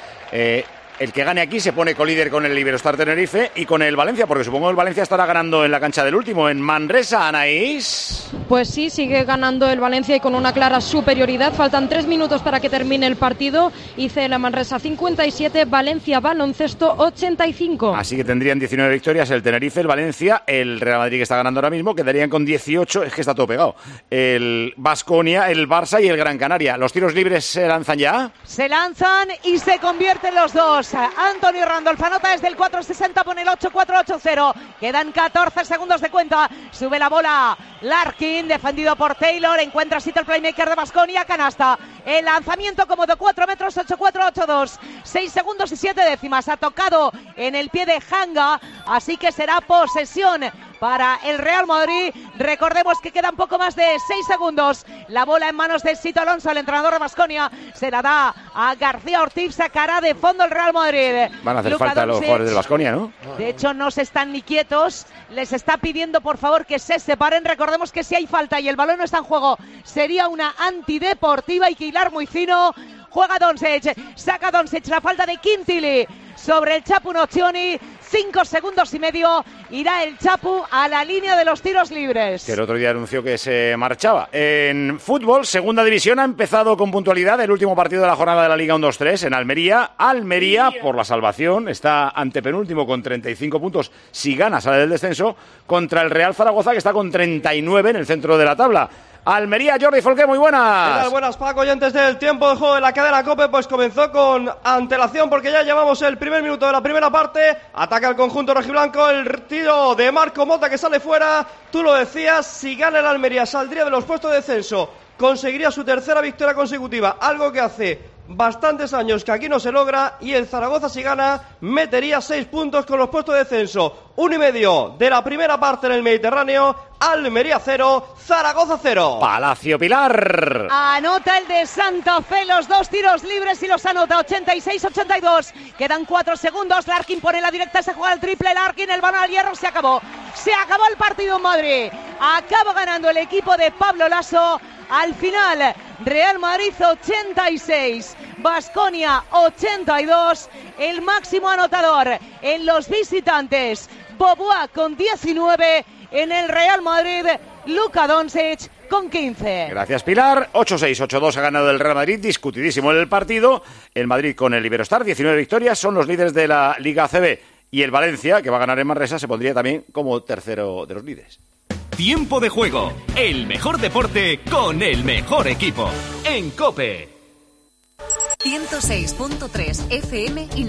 El que gane aquí se pone colíder con el Iberostar Tenerife y con el Valencia, porque supongo que el Valencia estará ganando en la cancha del último, en Manresa, Anaís. Pues sí, sigue ganando el Valencia y con una clara superioridad. Faltan 3 minutos para que termine el partido. ICL Manresa 57, Valencia Baloncesto 85. Así que tendrían 19 victorias el Tenerife, el Valencia, el Real Madrid que está ganando ahora mismo, quedarían con 18, es que está todo pegado. El Baskonia, el Barça y el Gran Canaria. ¿Los tiros libres se lanzan ya? Se lanzan y se convierten los dos. Anthony Randolph anota desde el 4.60, pone el 8-4-8-0. Quedan 14 segundos de cuenta. Sube la bola Larkin, defendido por Taylor. Encuentra sitio el playmaker de Baskonia, canasta. El lanzamiento como de 4 metros, 8-4-8-2. 6 segundos y 7 décimas. Ha tocado en el pie de Hanga, así que será posesión para el Real Madrid. Recordemos que quedan poco más de 6 segundos. La bola en manos de Sito Alonso, el entrenador de Baskonia. Se la da a García Ortiz. Sacará de fondo el Real Madrid. Van a hacer falta los jugadores del Baskonia, ¿no? De hecho, no se están ni quietos. Les está pidiendo, por favor, que se separen. Recordemos que si hay falta y el balón no está en juego, sería una antideportiva. Hay que hilar muy fino. Juega Doncic. Saca Doncic la falta de Kim Tilly sobre el Chapu Nocioni. 5 segundos y medio. Irá el Chapu a la línea de los tiros libres. Que el otro día anunció que se marchaba. En fútbol, segunda división, ha empezado con puntualidad el último partido de la jornada de la Liga 1-2-3 en Almería. Almería, por la salvación, está antepenúltimo con 35 puntos. Si gana, sale del descenso. Contra el Real Zaragoza, que está con 39 en el centro de la tabla. Almería, Jordi Folqué, muy buenas. ¿Qué tal? Buenas, Paco, oyentes del tiempo de juego de la cadena COPE. Pues comenzó con antelación porque ya llevamos el primer minuto de la primera parte. Ataca el conjunto rojiblanco, el tiro de Marco Mota que sale fuera. Tú lo decías, si gana el Almería saldría de los puestos de descenso. Conseguiría su tercera victoria consecutiva, algo que hace bastantes años que aquí no se logra, y el Zaragoza, si gana, metería 6 puntos con los puestos de descenso. 1,5 de la primera parte en el Mediterráneo. Almería 0, Zaragoza 0. Palacio Pilar. Anota el de Santa Fe, los 2 tiros libres y los anota. 86-82. Quedan 4 segundos. Larkin pone la directa, se juega el triple. Larkin, el balón al hierro, se acabó. Se acabó el partido en Madrid. Acaba ganando el equipo de Pablo Laso. Al final, Real Madrid 86, Baskonia 82. El máximo anotador en los visitantes, Boboá con 19. En el Real Madrid, Luka Doncic con 15. Gracias, Pilar. 8-6, 8-2 ha ganado el Real Madrid. Discutidísimo el partido. El Madrid con el Iberostar, 19 victorias. Son los líderes de la Liga ACB. Y el Valencia, que va a ganar en Manresa, se pondría también como tercero de los líderes. Tiempo de juego. El mejor deporte con el mejor equipo. En COPE. 106.3 FM y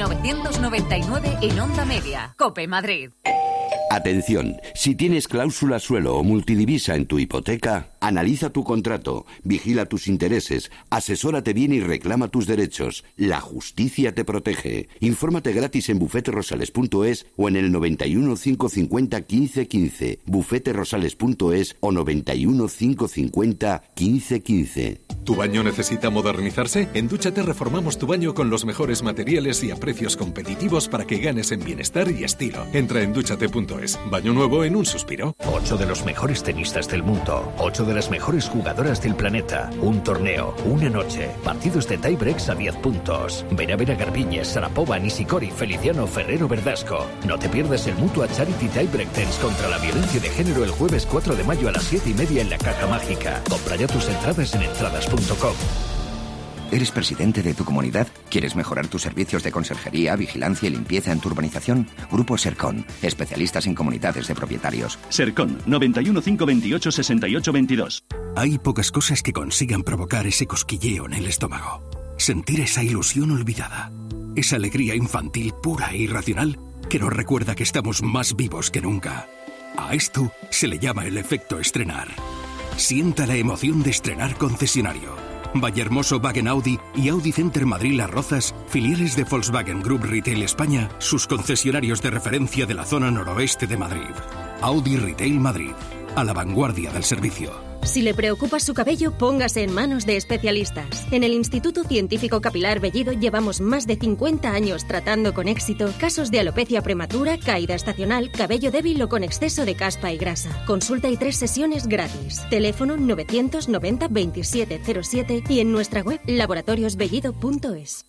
999 en Onda Media. COPE Madrid. Atención, si tienes cláusula suelo o multidivisa en tu hipoteca, analiza tu contrato, vigila tus intereses, asesórate bien y reclama tus derechos. La justicia te protege. Infórmate gratis en bufeterosales.es o en el 91 550 1515, bufeterosales.es o 91 550 1515. ¿Tu baño necesita modernizarse? En Dúchate reformamos tu baño con los mejores materiales y a precios competitivos para que ganes en bienestar y estilo. Entra en dúchate.es. Baño nuevo en un suspiro. 8 de los mejores tenistas del mundo. 8 de las mejores jugadoras del planeta. Un torneo, una noche. Partidos de tiebreaks a 10 puntos. Ven a ver a Garbiñes, Sarapova, Nishikori, Feliciano, Ferrero, Verdasco. No te pierdas el Mutua Charity Tiebreak Tennis contra la violencia de género el jueves 4 de mayo a las 7:30 en la Caja Mágica. Compra ya tus entradas en entradas.com. ¿Eres presidente de tu comunidad? ¿Quieres mejorar tus servicios de conserjería, vigilancia y limpieza en tu urbanización? Grupo Sercon, especialistas en comunidades de propietarios. Sercon, 91 528 68 22. Hay pocas cosas que consigan provocar ese cosquilleo en el estómago. Sentir esa ilusión olvidada. Esa alegría infantil pura e irracional que nos recuerda que estamos más vivos que nunca. A esto se le llama el efecto estrenar. Sienta la emoción de estrenar concesionario. Vallehermoso Wagen Audi y Audi Center Madrid Las Rozas, filiales de Volkswagen Group Retail España, sus concesionarios de referencia de la zona noroeste de Madrid. Audi Retail Madrid, a la vanguardia del servicio. Si le preocupa su cabello, póngase en manos de especialistas. En el Instituto Científico Capilar Bellido llevamos más de 50 años tratando con éxito casos de alopecia prematura, caída estacional, cabello débil o con exceso de caspa y grasa. Consulta y 3 sesiones gratis. Teléfono 990 2707 y en nuestra web laboratoriosbellido.es.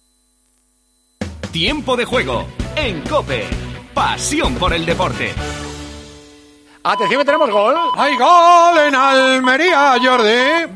Tiempo de juego en COPE. Pasión por el deporte. Atención que tenemos gol. ¡Hay gol en Almería, Jordi!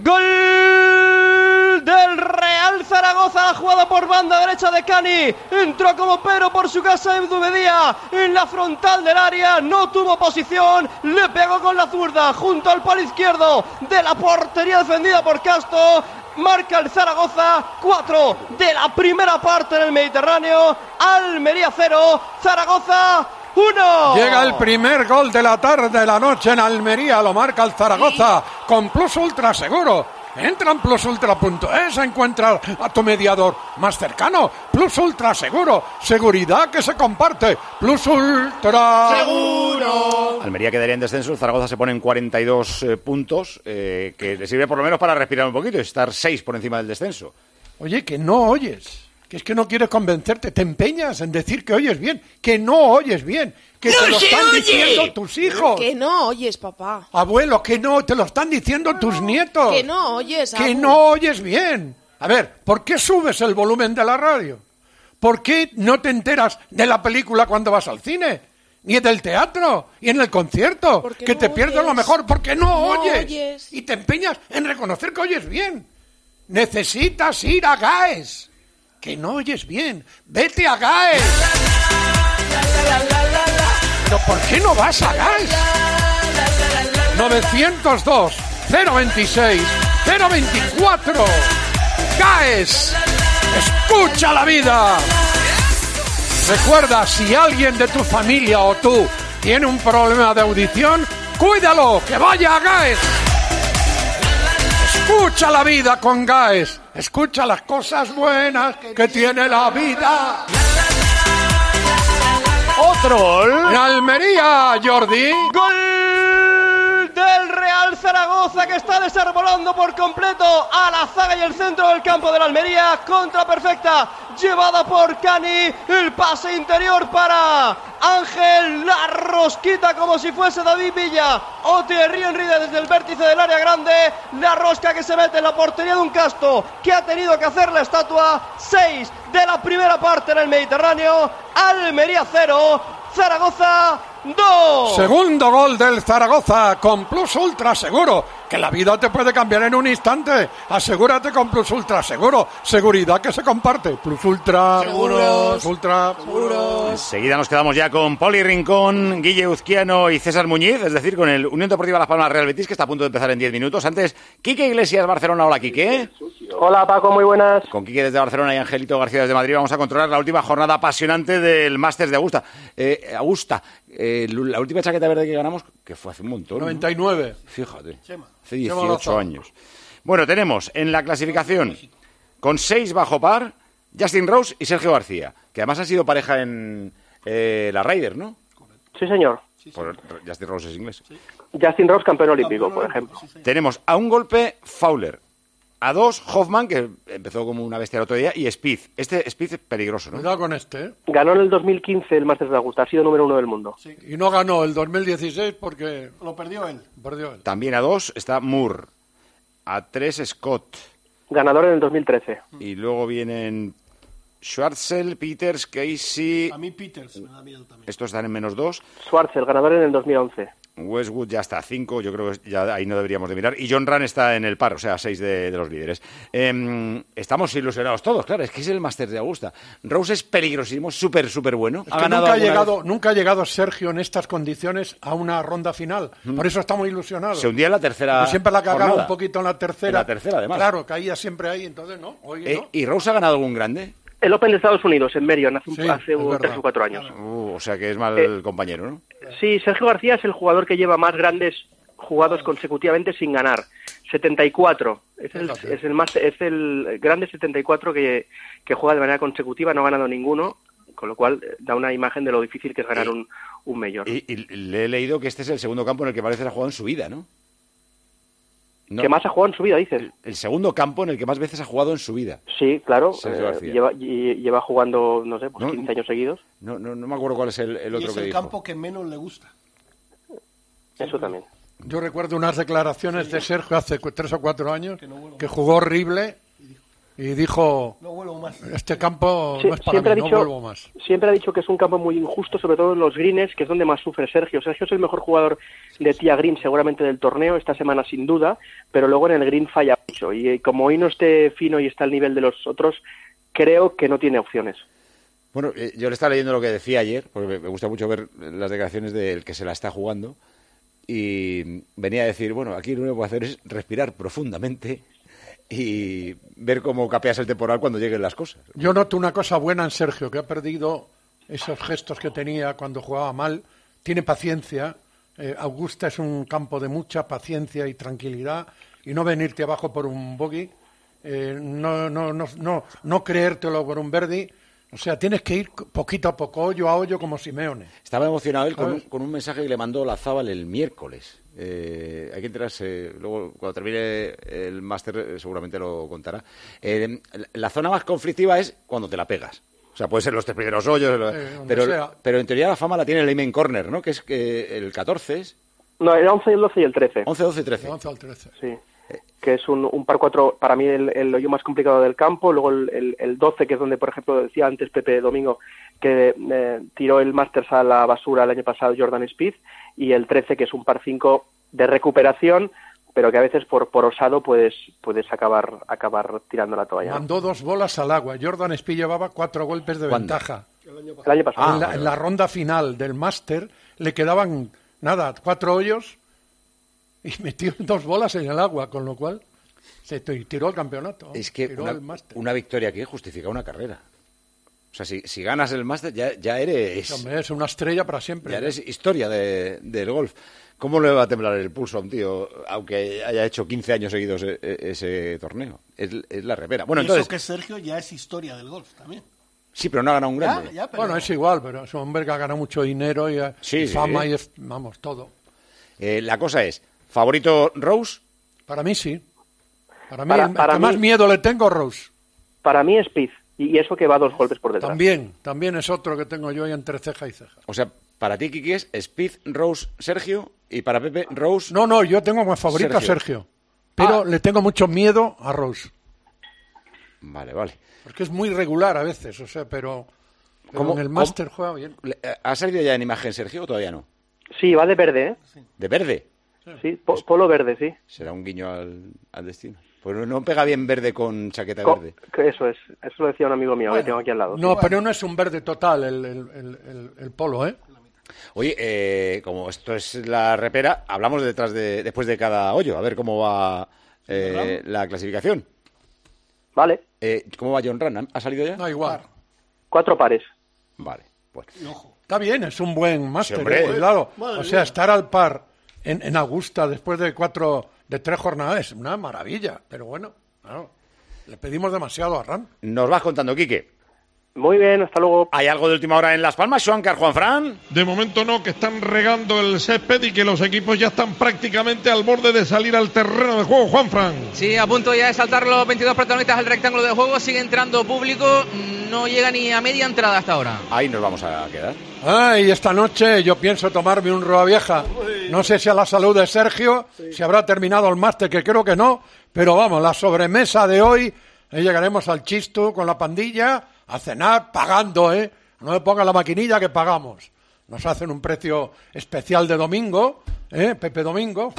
¡Gol del Real Zaragoza! La jugada por banda derecha de Cani. Entró como pero por su casa en Dubedía. En la frontal del área. No tuvo posición. Le pegó con la zurda junto al palo izquierdo de la portería defendida por Casto. Marca el Zaragoza. 4 de la primera parte en el Mediterráneo. Almería 0. Zaragoza 1. Llega el primer gol de la tarde, de la noche en Almería, lo marca el Zaragoza con Plus Ultra Seguro. Entra en plusultra.es, encuentra a tu mediador más cercano. Plus Ultra Seguro, seguridad que se comparte. Plus Ultra Seguro. Almería quedaría en descenso, el Zaragoza se pone en 42 puntos, que le sirve por lo menos para respirar un poquito y estar 6 por encima del descenso. Oye, que no oyes. Que es que no quieres convencerte, te empeñas en decir que oyes bien, que no oyes bien, que te lo están diciendo tus hijos. Que no oyes, papá. Abuelo, que no, te lo están diciendo tus nietos. Que no oyes, que no oyes bien. A ver, ¿por qué subes el volumen de la radio? ¿Por qué no te enteras de la película cuando vas al cine? Ni del teatro, y en el concierto, que te pierdes lo mejor, porque no oyes. Y te empeñas en reconocer que oyes bien. Necesitas ir a GAES. Que no oyes bien. Vete a GAES. ¿Pero por qué no vas a GAES? 902 026 024. GAES. Escucha la vida. Recuerda, si alguien de tu familia o tú tiene un problema de audición, cuídalo, que vaya a GAES. Escucha la vida con Gaes. Escucha las cosas buenas que tiene la vida. Otro gol. En Almería, Jordi. Gol del Real Zaragoza, que está desarbolando por completo a la zaga y el centro del campo de la Almería. Contra perfecta, llevada por Cani. El pase interior para Ángel. La rosquita como si fuese David Villa o Thierry Henry desde el vértice del área grande. La rosca que se mete en la portería de un Casto que ha tenido que hacer la estatua. 6 de la primera parte en el Mediterráneo. Almería 0, Zaragoza 2. Segundo gol del Zaragoza con Plus Ultra Seguro, que la vida te puede cambiar en un instante. Asegúrate con Plus Ultra Seguro. Seguridad que se comparte. Plus Ultra. Seguros. Plus Ultra. Seguros. Enseguida nos quedamos ya con Poli Rincón, Guille Uzquiano y César Muñiz, es decir, con el Unión Deportiva Las Palmas Real Betis, que está a punto de empezar en 10 minutos. Antes, Quique Iglesias, Barcelona. Hola, Quique. Hola, Paco, muy buenas. Con Quique desde Barcelona y Angelito García desde Madrid vamos a controlar la última jornada apasionante del Masters de Augusta. La última chaqueta verde que ganamos, que fue hace un montón, 99. ¿no? Fíjate, Chema. hace 18 años. Bueno, tenemos en la clasificación, con 6 bajo par, Justin Rose y Sergio García, que además han sido pareja en la Ryder, ¿no? Sí, señor. Justin Rose es inglés. Sí. Justin Rose, campeón olímpico, por ejemplo. Tenemos a un golpe Fowler, a 2 Hoffman, que empezó como una bestia el otro día, y Spieth. Spieth es peligroso, ¿no? Cuidado con este, ¿eh? Ganó en el 2015 el Masters de Augusta, ha sido número 1 del mundo. Sí. Y no ganó el 2016 porque... Lo perdió él. También a 2 está Moore, a 3 Scott. Ganador en el 2013. Y luego vienen Schwartzel, Peters, Casey... A mí Peters me da miedo también. Estos están en menos 2. Schwartzel, ganador en el 2011. Westwood ya está a 5, yo creo que ya ahí no deberíamos de mirar. Y John Ram está en el par, o sea, 6 de los líderes. Estamos ilusionados todos, claro, es que es el Masters de Augusta. Rose es peligrosísimo, súper bueno. Es que nunca ha llegado Sergio en estas condiciones a una ronda final. Por eso estamos ilusionados. Se hundía en la tercera. Siempre la cagaba jornada. un poquito en la tercera. En la tercera, además. Claro, caía siempre ahí, entonces no. Hoy no. ¿Y Rose ha ganado algún grande? El Open de Estados Unidos, en Merion, hace 3 o 4 años. O sea que es mal compañero, ¿no? Sí, Sergio García es el jugador que lleva más grandes jugados consecutivamente sin ganar. 74. Es el grande 74 que juega de manera consecutiva, no ha ganado ninguno, con lo cual da una imagen de lo difícil que es ganar un Major. Y le he leído que este es el segundo campo en el que parece que ha jugado en su vida, ¿no? ¿Qué más ha jugado en su vida, dices? El segundo campo en el que más veces ha jugado en su vida. Sí, claro. Lleva jugando, no sé, 15 años seguidos. No me acuerdo cuál es el otro que dijo. Y es el campo que menos le gusta. Eso también. Yo recuerdo unas declaraciones de Sergio hace 3 o 4 años que jugó horrible y dijo, no vuelvo más. Este campo no es para mí, no vuelvo más. Siempre ha dicho que es un campo muy injusto, sobre todo en los greens, que es donde más sufre Sergio. Sergio es el mejor jugador de tía green seguramente del torneo, esta semana sin duda, pero luego en el green falla mucho. Y como hoy no esté fino y está al nivel de los otros, creo que no tiene opciones. Bueno, yo le estaba leyendo lo que decía ayer, porque me gusta mucho ver las declaraciones del que se la está jugando, y venía a decir, bueno, aquí lo único que puedo hacer es respirar profundamente y ver cómo capeas el temporal cuando lleguen las cosas. Yo noto una cosa buena en Sergio, que ha perdido esos gestos que tenía cuando jugaba mal, tiene paciencia. Augusta es un campo de mucha paciencia y tranquilidad, y no venirte abajo por un bogey, no creértelo por un birdie. O sea, tienes que ir poquito a poco, hoyo a hoyo, como Simeone. Estaba emocionado él con un mensaje que le mandó Olazábal el miércoles. Hay que enterarse, luego cuando termine el máster seguramente lo contará. La zona más conflictiva es cuando te la pegas. O sea, puede ser los 3 primeros hoyos, pero en teoría la fama la tiene el Amen Corner, ¿no? Que es que el 14 es... No, el 11, el 12 y el 13. 11, 12 y 13. 11 al 13. Sí. Que es un par 4, para mí el hoyo más complicado del campo, luego el 12, que es donde, por ejemplo, decía antes Pepe Domingo, que tiró el Masters a la basura el año pasado Jordan Spieth, y el 13, que es un par 5 de recuperación, pero que a veces por osado puedes acabar tirando la toalla. Mandó 2 bolas al agua. Jordan Spieth llevaba 4 golpes de ventaja. El año pasado. En la ronda final del Master le quedaban, 4 hoyos, y metió 2 bolas en el agua, con lo cual se tiró el campeonato. Es que una victoria aquí justifica una carrera. O sea, si ganas el Master ya eres... Hombre, es una estrella para siempre. Ya eres historia del golf. ¿Cómo le va a temblar el pulso a un tío, aunque haya hecho 15 años seguidos ese torneo? Es la repera. Bueno, y entonces... eso que Sergio ya es historia del golf también. Sí, pero no ha ganado un grande. Pero... Bueno, es igual, pero es un hombre que ha ganado mucho dinero y fama y vamos, todo. La cosa es, ¿favorito Rose? Para mí sí. Para mí, el que más miedo le tengo, Rose. Para mí es Spieth, y eso que va 2 golpes por detrás. También es otro que tengo yo entre ceja y ceja. O sea, para ti, Kiki, es Spieth, Rose, Sergio, y para Pepe, Rose... No, yo tengo como favorito a Sergio, pero le tengo mucho miedo a Rose. Vale. Porque es muy regular a veces, o sea, pero en el Máster juega bien. ¿Ha salido ya en imagen Sergio o todavía no? Sí, va de verde, ¿eh? ¿De verde? Sí, polo verde, sí. Será un guiño al destino. Pues no pega bien verde con chaqueta verde. Eso lo decía un amigo mío que tengo aquí al lado. No, pero no es un verde total el polo, ¿eh? Oye, como esto es la repera, hablamos después de cada hoyo, a ver cómo va la clasificación. Vale. ¿Cómo va John Ram? ¿Ha salido ya? No, igual. 4 pares. Vale, pues. Está bien, es un buen máster, sí, cuidado. O sea, estar al par en Augusta después de 3 jornadas es una maravilla. Pero bueno, claro, le pedimos demasiado a Ram. Nos vas contando, Quique. Muy bien, hasta luego. ¿Hay algo de última hora en Las Palmas, Schwanker, Juanfran? De momento no, que están regando el césped y que los equipos ya están prácticamente al borde de salir al terreno de juego, Juanfran. Sí, a punto ya de saltar los 22 protagonistas al rectángulo de juego, sigue entrando público, no llega ni a media entrada hasta ahora. Ahí nos vamos a quedar. Ay, esta noche yo pienso tomarme un Rua Vieja. No sé si a la salud de Sergio, si habrá terminado el máster, que creo que no, pero vamos, la sobremesa de hoy, llegaremos al Chistu con la pandilla a cenar pagando, ¿eh? No me pongan la maquinilla que pagamos. Nos hacen un precio especial de domingo, Pepe Domingo.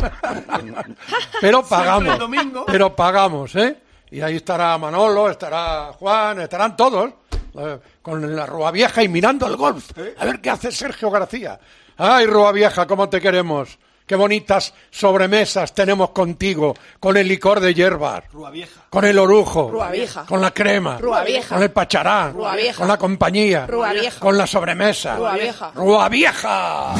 Pero pagamos, ¿eh? Y ahí estará Manolo, estará Juan, estarán todos con la Rua Vieja y mirando el golf. A ver qué hace Sergio García. Ay, Rua Vieja, cómo te queremos. Qué bonitas sobremesas tenemos contigo, con el licor de hierbas, con el orujo, con la crema, con el pacharán, con la compañía, con la sobremesa. Rua Vieja. Rua Vieja.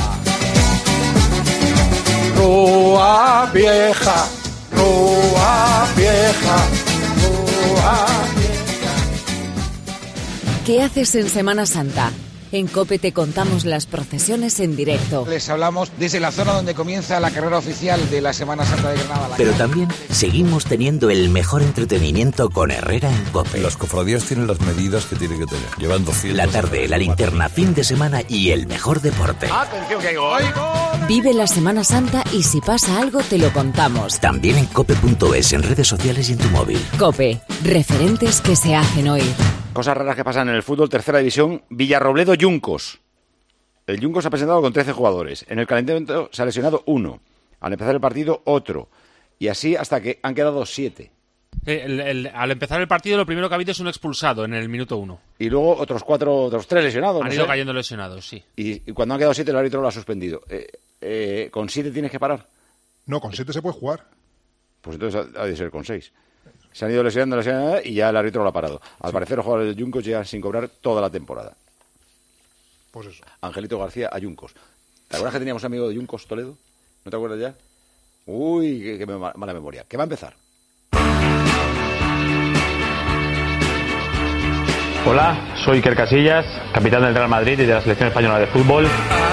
Rua Vieja. Rua Vieja. Rua Vieja. ¿Qué haces en Semana Santa? En COPE te contamos las procesiones en directo. Les hablamos desde la zona donde comienza la carrera oficial de la Semana Santa de Granada. Pero también seguimos teniendo el mejor entretenimiento con Herrera en COPE. Las cofradías tienen las medidas que tienen que tener, llevan 200. La tarde, la linterna, fin de semana y el mejor deporte. ¡Atención que hay gol! Vive la Semana Santa y si pasa algo te lo contamos. También en cope.es, en redes sociales y en tu móvil. COPE, referentes que se hacen oír. Cosas raras que pasan en el fútbol, tercera división, Villarrobledo-Yuncos. El Yuncos ha presentado con 13 jugadores. En el calentamiento se ha lesionado 1. Al empezar el partido, otro. Y así hasta que han quedado 7. Al empezar el partido, lo primero que ha habido es un expulsado en el minuto 1. Y luego otros 3 lesionados. Han ido cayendo lesionados, sí. Y cuando han quedado 7, el árbitro lo ha suspendido. ¿Con 7 tienes que parar? No, con 7 se puede jugar. Pues entonces ha de ser con 6. Se han ido lesionando y ya el árbitro lo ha parado. Al parecer los jugadores de Yuncos llegan sin cobrar toda la temporada. Pues eso. Angelito García a Yuncos. ¿Te acuerdas que teníamos amigo de Yuncos, Toledo? ¿No te acuerdas ya? Uy, qué mala memoria. ¿Qué va a empezar? Hola, soy Iker Casillas, capitán del Real Madrid y de la selección española de fútbol.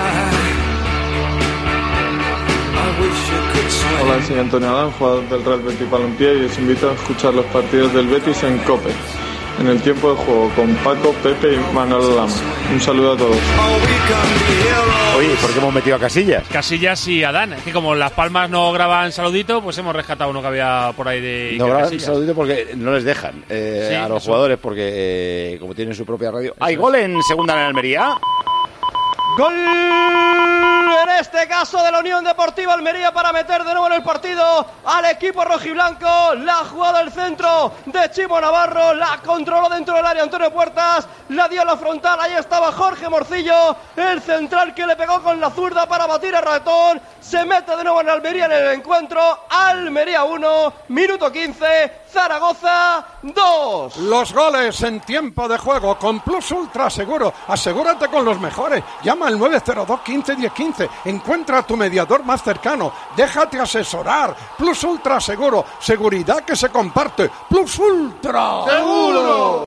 Hola, soy Antonio Adán, jugador del Real Betis Balompié y os invito a escuchar los partidos del Betis en COPE, en el tiempo de juego, con Paco, Pepe y Manolo Lama. Un saludo a todos. Oye, ¿por qué hemos metido a Casillas? Casillas y Adán. Es que como Las Palmas no graban saludito, pues hemos rescatado uno que había por ahí de no graban saludito porque no les dejan a los jugadores, porque como tienen su propia radio. ¿Hay gol en segunda en Almería? ¡Gol! En este caso de la Unión Deportiva Almería para meter de nuevo en el partido al equipo rojiblanco. La jugada del centro de Chimo Navarro, la controló dentro del área Antonio Puertas, la dio a la frontal, ahí estaba Jorge Morcillo, el central que le pegó con la zurda para batir a ratón. Se mete de nuevo en Almería en el encuentro. Almería 1, minuto 15, Zaragoza 2. Los goles en tiempo de juego con Plus Ultra Seguro. Asegúrate con los mejores. Llama al 902 15 10 15. Encuentra a tu mediador más cercano. Déjate asesorar. Plus Ultra Seguro. Seguridad que se comparte. Plus Ultra. ¡Seguro!